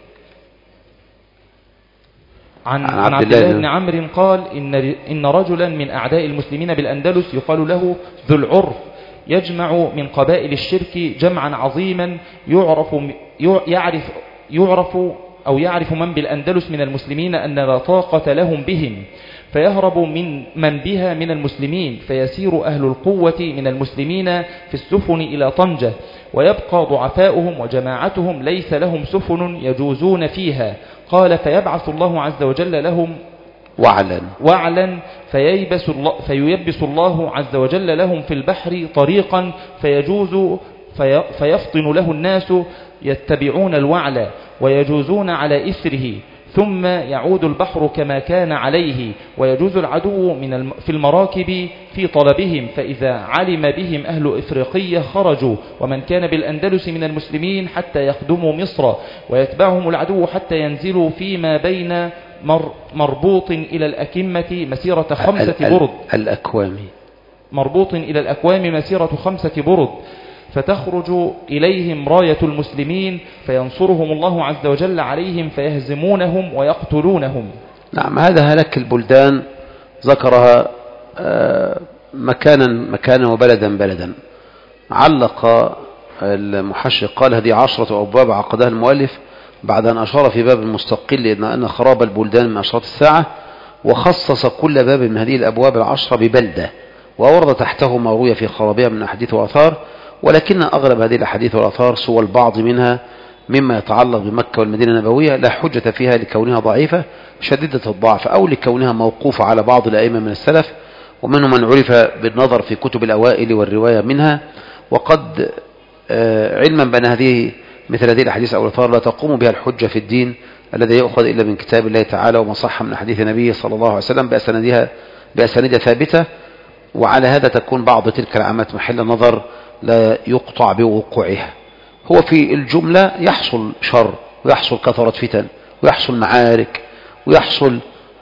S2: عن, عن عبد الله بن عمرو قال إن, إن رجلا من أعداء المسلمين بالأندلس يقال له ذو العرف يجمع من قبائل الشرك جمعا عظيما يعرف, يعرف, يعرف أو يعرف من بالأندلس من المسلمين أن لا طاقة لهم بهم، فيهرب من من بها من المسلمين، فيسير أهل القوة من المسلمين في السفن إلى طنجة، ويبقى ضعفاؤهم وجماعتهم ليس لهم سفن يجوزون فيها. قال فيبعث الله عز وجل لهم
S1: وعلا
S2: وعلا فييبس الله, فييبس الله عز وجل لهم في البحر طريقا فيجوز في فيفطن له الناس يتبعون الوعل ويجوزون على إثره، ثم يعود البحر كما كان عليه، ويجوز العدو من الم في المراكب في طلبهم، فإذا علم بهم أهل إفريقية خرجوا، ومن كان بالأندلس من المسلمين حتى يخدموا مصر، ويتبعهم العدو حتى ينزلوا فيما بين مر مربوط إلى الأكمة مسيرة خمسة برد
S1: الأكوام
S2: مربوط إلى الأكوام مسيرة خمسة برد، فتخرج إليهم راية المسلمين فينصرهم الله عز وجل عليهم فيهزمونهم ويقتلونهم.
S1: نعم، هذا هلك البلدان ذكرها مكانا مكانا وبلدا بلدا. علق المحشق قال هذه عشرة أبواب عقدها المؤلف بعد أن أشار في باب مستقل إن أن خراب البلدان من أشراط الساعة، وخصص كل باب من هذه الأبواب العشرة ببلدة، وأورد تحته ما روي في خرابها من أحاديث وآثار، ولكن أغلب هذه الأحاديث والآثار سوى البعض منها مما يتعلق بمكة والمدينة النبوية لا حجة فيها لكونها ضعيفة شديدة الضعف، أو لكونها موقوفة على بعض الأئمة من السلف، ومنهم من عرف بالنظر في كتب الأوائل والرواية منها. وقد علما بأن هذه مثل هذه الأحاديث أو الآثار لا تقوم بها الحجة في الدين الذي يؤخذ إلا من كتاب الله تعالى وما صح من حديث النبي صلى الله عليه وسلم بأسانيدها بأسانيد ثابتة، وعلى هذا تكون بعض تلك العامات محل نظر لا يقطع بوقوعها. هو في الجملة يحصل شر ويحصل كثرة فتن ويحصل معارك ويحصل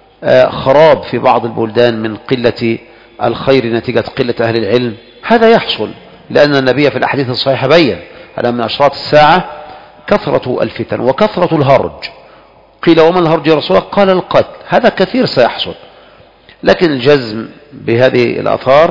S1: خراب في بعض البلدان من قلة الخير نتيجة قلة أهل العلم، هذا يحصل لأن النبي في الأحاديث الصحيحة بين أن من أشراط الساعة كثرة الفتن وكثرة الهرج. قيل وما الهرج يا رسول الله؟ قال القتل. هذا كثير سيحصل، لكن الجزم بهذه الآثار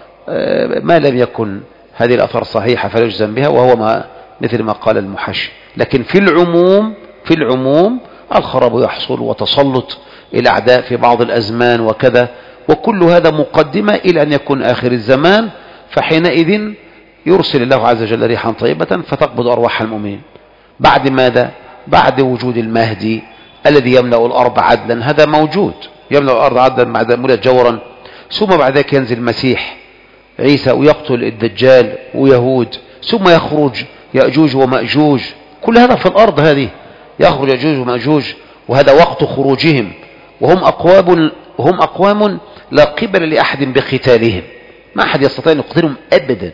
S1: ما لم يكن هذه الآثار صحيحة فلا يجزم بها، وهو ما مثل ما قال المحشي. لكن في العموم في العموم الخراب يحصل وتسلط الأعداء في بعض الأزمان وكذا، وكل هذا مقدمة إلى أن يكون آخر الزمان، فحينئذ يرسل الله عز وجل ريحا طيبة فتقبض أرواح المؤمنين. بعد ماذا؟ بعد وجود المهدي الذي يملأ الأرض عدلا، هذا موجود يملأ الأرض عدلا بعد ملء جورا، ثم بعد ذلك ينزل المسيح عيسى ويقتل الدجال ويهود، ثم يخرج يأجوج ومأجوج. كل هذا في الأرض، هذه يخرج يأجوج ومأجوج، وهذا وقت خروجهم، وهم أقوام هم أقوام لا قبل لأحد بقتالهم، ما أحد يستطيع أن يقتلهم أبدا.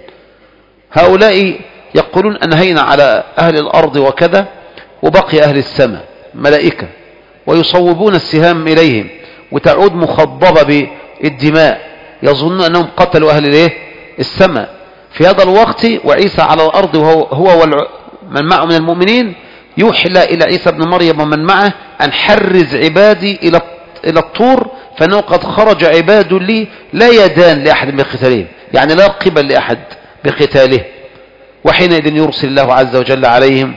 S1: هؤلاء يقولون أنهينا على أهل الأرض وكذا، وبقي أهل السماء ملائكة، ويصوبون السهام إليهم وتعود مخضبة بالدماء، يظنون أنهم قتلوا أهل الايه السماء في هذا الوقت، وعيسى على الأرض وهو هو من معه من المؤمنين، يوحي إلى عيسى بن مريم ومن معه أن حرز عبادي إلى إلى الطور، فإنه قد خرج عباد لي لا يدان لأحد بقتالهم، يعني لا قبل لأحد بقتاله. وحينئذ يرسل الله عز وجل عليهم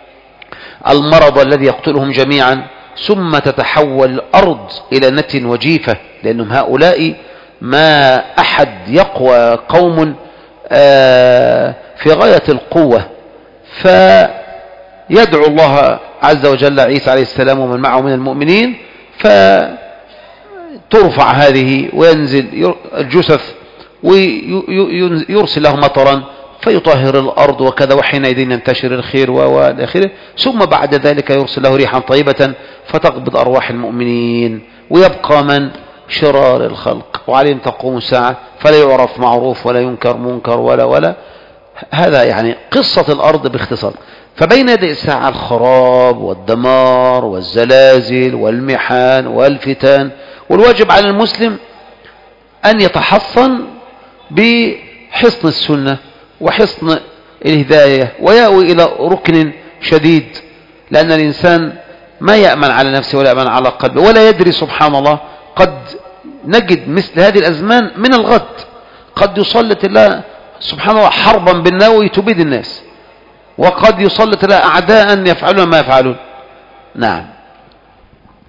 S1: المرض الذي يقتلهم جميعا، ثم تتحول الأرض إلى نت وجيفة، لأنهم هؤلاء ما أحد يقوى قوم في غاية القوة، فيدعو الله عز وجل عيسى عليه السلام ومن معه من المؤمنين، فترفع هذه وينزل الجثث ويرسل له مطرا فيطهر الأرض وكذا، وحينئذ ينتشر الخير والآخرة، ثم بعد ذلك يرسل له ريحا طيبة فتقبض أرواح المؤمنين، ويبقى من شرار الخلق، وعليهم تقوم الساعة فلا يعرف معروف ولا ينكر منكر ولا ولا هذا يعني قصة الأرض باختصار. فبين يدي الساعة الخراب والدمار والزلازل والمحان والفتان، والواجب على المسلم أن يتحصن بحصن السنة وحصن الهداية، ويأوي إلى ركن شديد، لأن الإنسان ما يأمن على نفسه ولا يأمن على قلبه ولا يدري. سبحان الله، قد نجد مثل هذه الأزمان من الغد قد يسلط الله سبحانه الله حربا بالنووي تبيد الناس، وقد يسلط الله أعداء يفعلون ما يفعلون. نعم.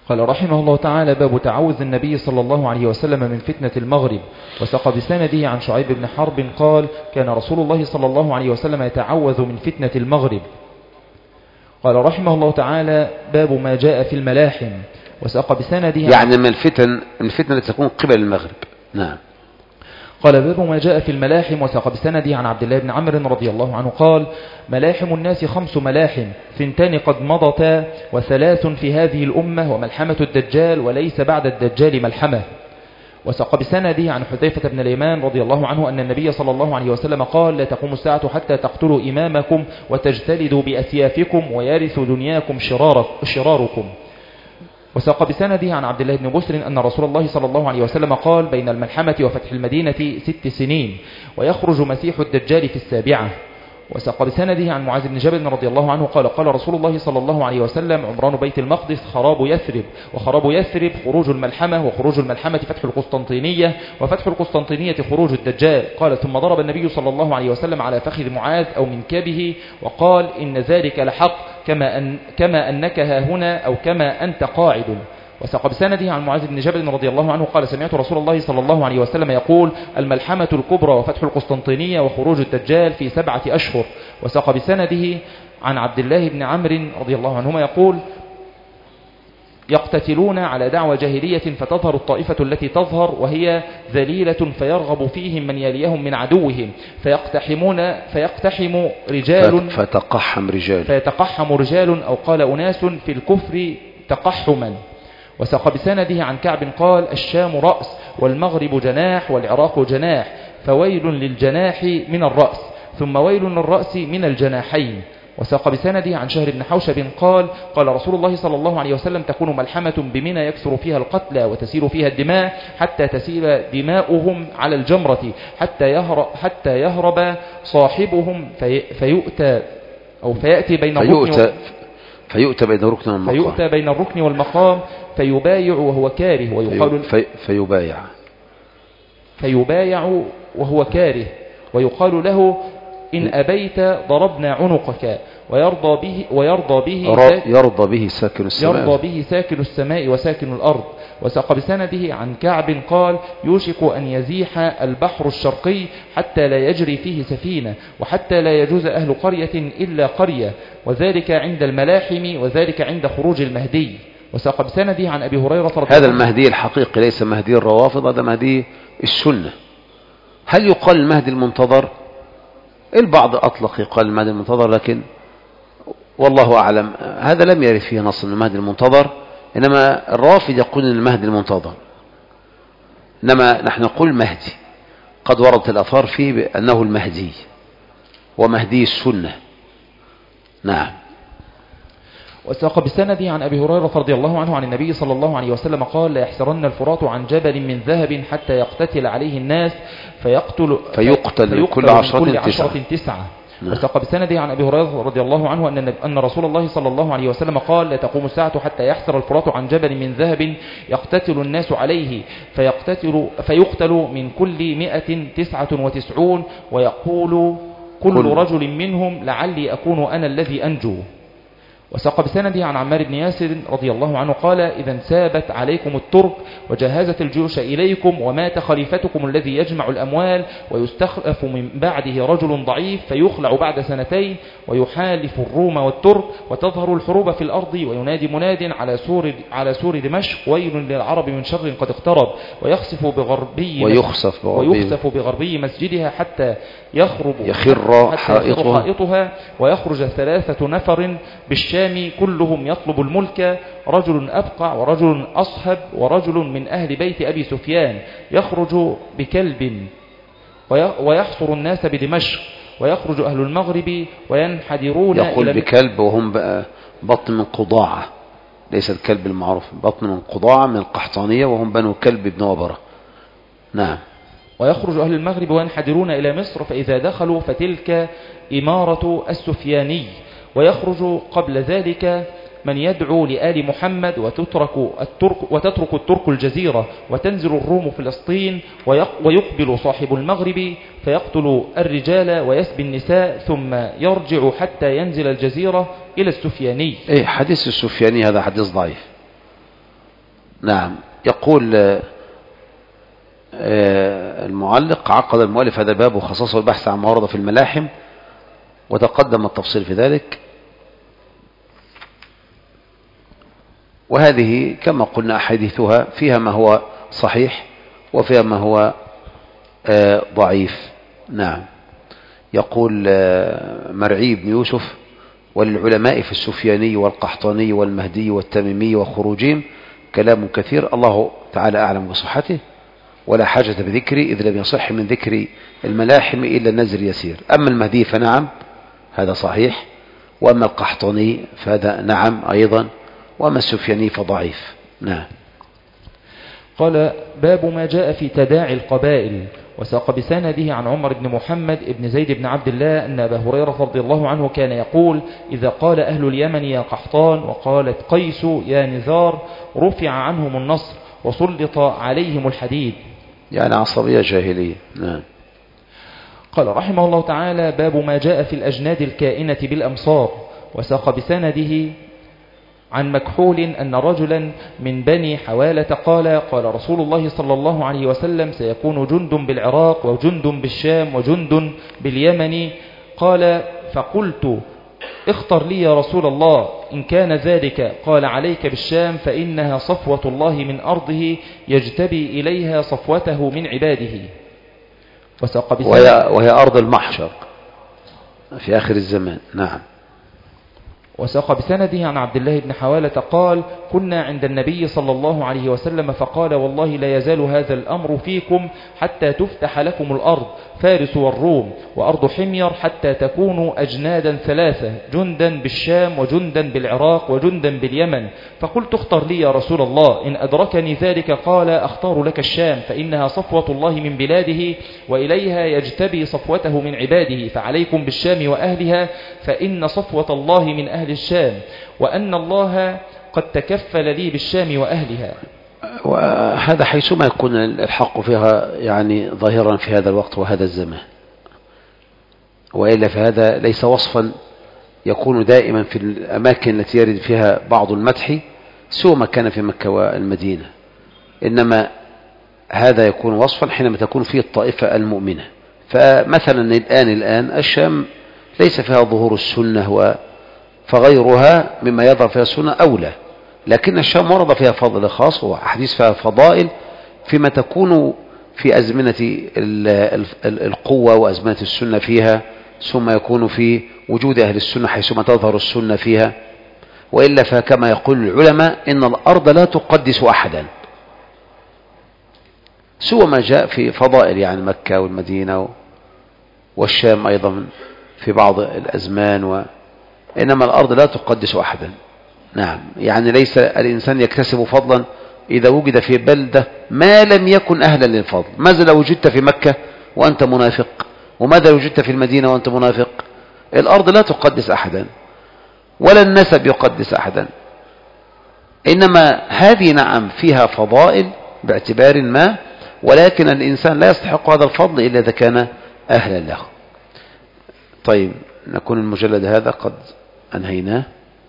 S2: قال رحمه الله تعالى: باب تعوذ النبي صلى الله عليه وسلم من فتنة المغرب. وساق بسنده عن شعيب بن حرب قال: كان رسول الله صلى الله عليه وسلم يتعوذ من فتنة المغرب. قال رحمه الله تعالى: باب ما جاء في الملاحم. وساق بسنده
S1: يعني من الفتن من الفتنة التي تكون قبل المغرب. نعم.
S2: قال: باب ما جاء في الملاحم. وساق بسنده عن عبد الله بن عمرو رضي الله عنه قال: ملاحم الناس خمس ملاحم، ثنتان قد مضتا، وثلاث في هذه الأمة، وملحمة الدجال، وليس بعد الدجال ملحمة. وساق بسنده عن حذيفة بن اليمان رضي الله عنه أن النبي صلى الله عليه وسلم قال: لا تقوم الساعة حتى تقتلوا إمامكم وتجتلدوا بأسيافكم ويرث دنياكم شراركم. وساق بسنده عن عبد الله بن بسر أن رسول الله صلى الله عليه وسلم قال: بين الملحمة وفتح المدينة ست سنين، ويخرج مسيح الدجال في السابعة. وساق بسنده عن معاذ بن جبل رضي الله عنه قال: قال رسول الله صلى الله عليه وسلم: عمران بيت المقدس خراب يثرب، وخراب يثرب خروج الملحمة، وخروج الملحمة فتح القسطنطينية، وفتح القسطنطينية خروج الدجال. قال: ثم ضرب النبي صلى الله عليه وسلم على فخذ معاذ أو منكبه وقال: إن ذلك لحق، كما, أن كما أنك ها هنا، أو كما أنت قاعد. وساق بسنده عن معاذ بن جبل رضي الله عنه قال: سمعت رسول الله صلى الله عليه وسلم يقول: الملحمة الكبرى وفتح القسطنطينية وخروج الدجال في سبعة أشهر. وساق بسنده عن عبد الله بن عمرو رضي الله عنهما يقول: يقتتلون على دعوى جاهلية، فتظهر الطائفة التي تظهر وهي ذليلة، فيرغب فيهم من يليهم من عدوهم، فيقتحمون فيقتحم رجال
S1: فتقحم رجال
S2: فيتقحم رجال أو قال أناس في الكفر تقحما. وساق بسنده عن كعب قال: الشام رأس، والمغرب جناح، والعراق جناح، فويل للجناح من الرأس، ثم ويل للرأس من الجناحين. وساق بسنده عن شهر بن حوشب قال: قال رسول الله صلى الله عليه وسلم: تكون ملحمة بمنى يكثر فيها القتلى وتسيل فيها الدماء، حتى تسيل دماؤهم على الجمرة، حتى يهرب, حتى يهرب صاحبهم في فيؤتى أو فيأتي بين
S1: فيؤتى فيؤتى بين الركن والمقام
S2: فيؤتى بين الركن والمقام فيبايع وهو كاره، ويقال
S1: في فيبايع
S2: فيبايع وهو كاره، ويقال له: إن أبيت ضربنا عنقك. ويرضى به ويرضى به
S1: يرضى به ساكن السماء
S2: يرضى به ساكن السماء وساكن الأرض. وساق بسنده عن كعب قال: يوشك أن يزيح البحر الشرقي حتى لا يجري فيه سفينة، وحتى لا يجوز أهل قرية إلا قرية، وذلك عند الملاحم، وذلك عند خروج المهدي. وساق بسنده عن أبي هريرة رضي الله عنه:
S1: هذا المهدي الحقيقي ليس مهدي الروافض، هذا مهدي السنة. هل يقال المهدي المنتظر؟ البعض أطلق يقال المهدي المنتظر، لكن والله أعلم هذا لم يرد فيه نص من المهدي المنتظر، إنما الرافض يقول المهدي المنتظر، إنما نحن نقول مهدي. قد وردت الآثار فيه بأنه المهدي ومهدي السنة. نعم.
S2: وساق بسنده عن أبي هريرة رضي الله عنه عن النبي صلى الله عليه وسلم قال: لا يحسرن الفرات عن جبل من ذهب حتى يقتتل عليه الناس فيقتل,
S1: فيقتل, فيقتل كل عشرة تسعة,
S2: تسعة. وساق بسنده عن أبي هريرة رضي الله عنه أن, أن رسول الله صلى الله عليه وسلم قال: لا تقوم الساعة حتى يحسر الفرات عن جبل من ذهب يقتتل الناس عليه فيقتتل, فيقتل من كل مئة تسعة وتسعون، ويقول كل, كل رجل منهم: لعلي أكون أنا الذي أنجو. وساق بسنده عن عمار بن ياسر رضي الله عنه قال: إذا انسابت عليكم الترك وجهزت الجيوش إليكم، ومات خليفتكم الذي يجمع الأموال، ويستخلف من بعده رجل ضعيف فيخلع بعد سنتين، ويحالف الروم والترك، وتظهر الحروب في الأرض، وينادي مناد على سور على سور دمشق: ويل للعرب من شر قد اقترب، ويخسف بغربي
S1: ويخسف بغربي,
S2: ويخسف بغربي مسجدها حتى يخرب
S1: يخر حائطها,
S2: حائطها ويخرج ثلاثة نفر بالشام كلهم يطلب الملك: رجل أبقع، ورجل أصهب، ورجل من أهل بيت أبي سفيان، يخرج بكلب ويحصر الناس بدمشق، ويخرج أهل المغرب وينحدرون.
S1: يقول إلى بكلب وهم بقى بطن من قضاعة، ليس الكلب المعروف، بطن من قضاعة من القحطانية، وهم بنو كلب بن وبرة. نعم.
S2: ويخرج أهل المغرب وينحدرون إلى مصر، فإذا دخلوا فتلك إمارة السفياني. ويخرج قبل ذلك من يدعو لآل محمد، وتترك الترك, وتترك الترك الجزيرة، وتنزل الروم فلسطين، ويقبل صاحب المغرب فيقتل الرجال ويسبي النساء، ثم يرجع حتى ينزل الجزيرة إلى السفياني.
S1: إيه حديث السفياني هذا حديث ضعيف، نعم. يقول المعلق: عقد المؤلف هذا الباب وخصصه البحث عن ما ورد في الملاحم، وتقدم التفصيل في ذلك. وهذه كما قلنا أحاديثها فيها ما هو صحيح وفيها ما هو ضعيف. نعم. يقول مرعي بن يوسف: وللعلماء في السفياني والقحطاني والمهدي والتميمي وخروجهم كلام كثير، الله تعالى أعلم بصحته، ولا حاجة بذكري إذ لم يصح من ذكر الملاحم إلا النزر يسير. أما المهدي فنعم هذا صحيح، وأما القحطاني فهذا نعم أيضا، وأما السفياني فضعيف. نعم.
S2: قال: باب ما جاء في تداعي القبائل. وساق بسنده عن عمر بن محمد بن زيد بن عبد الله أن أبا هريرة رضي الله عنه كان يقول: إذا قال أهل اليمن يا قحطان وقالت قيس يا نزار رفع عنهم النصر وسلط عليهم الحديد.
S1: يعني عصبية جاهلية. نعم.
S2: قال رحمه الله تعالى: باب ما جاء في الأجناد الكائنة بالأمصار. وساق بسنده عن مكحول أن رجلا من بني حوالة قال: قال رسول الله صلى الله عليه وسلم: سيكون جند بالعراق وجند بالشام وجند باليمن. قال: فقلت: اختر لي يا رسول الله إن كان ذلك. قال: عليك بالشام فإنها صفوة الله من أرضه يجتبي إليها صفوته من عباده. وساق
S1: وهي, وهي أرض المحشر في آخر الزمان. نعم.
S2: وساق بسنده عن عبد الله بن حوالة قال: كنا عند النبي صلى الله عليه وسلم فقال: والله لا يزال هذا الأمر فيكم حتى تفتح لكم الأرض، فارس والروم وأرض حمير، حتى تكونوا أجنادا ثلاثة، جندا بالشام وجندا بالعراق وجندا باليمن. فقلت: اختر لي يا رسول الله إن أدركني ذلك. قال: أختار لك الشام فإنها صفوة الله من بلاده وإليها يجتبي صفوته من عباده، فعليكم بالشام وأهلها فإن صفوة الله من أهل الشام، وأن الله قد تكفل لي بالشام وأهلها.
S1: وهذا حيثما يكون الحق فيها يعني ظاهرا في هذا الوقت وهذا الزمان، وإلا فهذا ليس وصفا يكون دائما في الأماكن التي يرد فيها بعض المدح سوى ما كان في مكة والمدينة، إنما هذا يكون وصفا حينما تكون فيه الطائفة المؤمنة. فمثلا الآن الآن الشام ليس فيها ظهور السنة و فغيرها مما يظهر فيها السنة أولى، لكن الشام ورد فيها فضل خاص وحديث فيها فضائل فيما تكون في أزمنة القوة وأزمنة السنة فيها، ثم يكون في وجود أهل السنة حيثما تظهر السنة فيها. وإلا فكما يقول العلماء إن الأرض لا تقدس أحدا سوى ما جاء في فضائل، يعني مكة والمدينة والشام أيضا في بعض الأزمان و... إنما الأرض لا تقدس أحدا. نعم. يعني ليس الإنسان يكتسب فضلا إذا وجد في بلدة ما لم يكن أهلا للفضل. ماذا لو وجدت في مكة وأنت منافق؟ وماذا لو وجدت في المدينة وأنت منافق؟ الأرض لا تقدس أحدا ولا النسب يقدس أحدا، إنما هذه نعم فيها فضائل باعتبار ما، ولكن الإنسان لا يستحق هذا الفضل إلا إذا كان أهلا له. طيب، نكون المجلد هذا قد أنهيناه،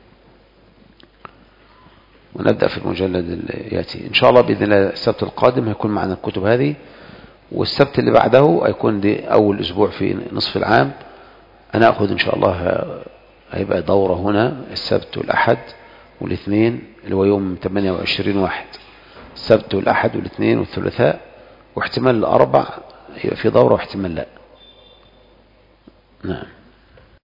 S1: ونبدأ في المجلد اللي يأتي إن شاء الله بإذن الله. السبت القادم هيكون معنا الكتب هذه، والسبت اللي بعده هيكون دي أول أسبوع في نصف العام. أنا أخذ إن شاء الله هيبقى دورة هنا السبت والأحد والاثنين اللي هو يوم ثمانية وعشرين واحد، السبت والأحد والاثنين والثلاثاء، واحتمال الأربع يبقى في دورة واحتمال لا. نعم.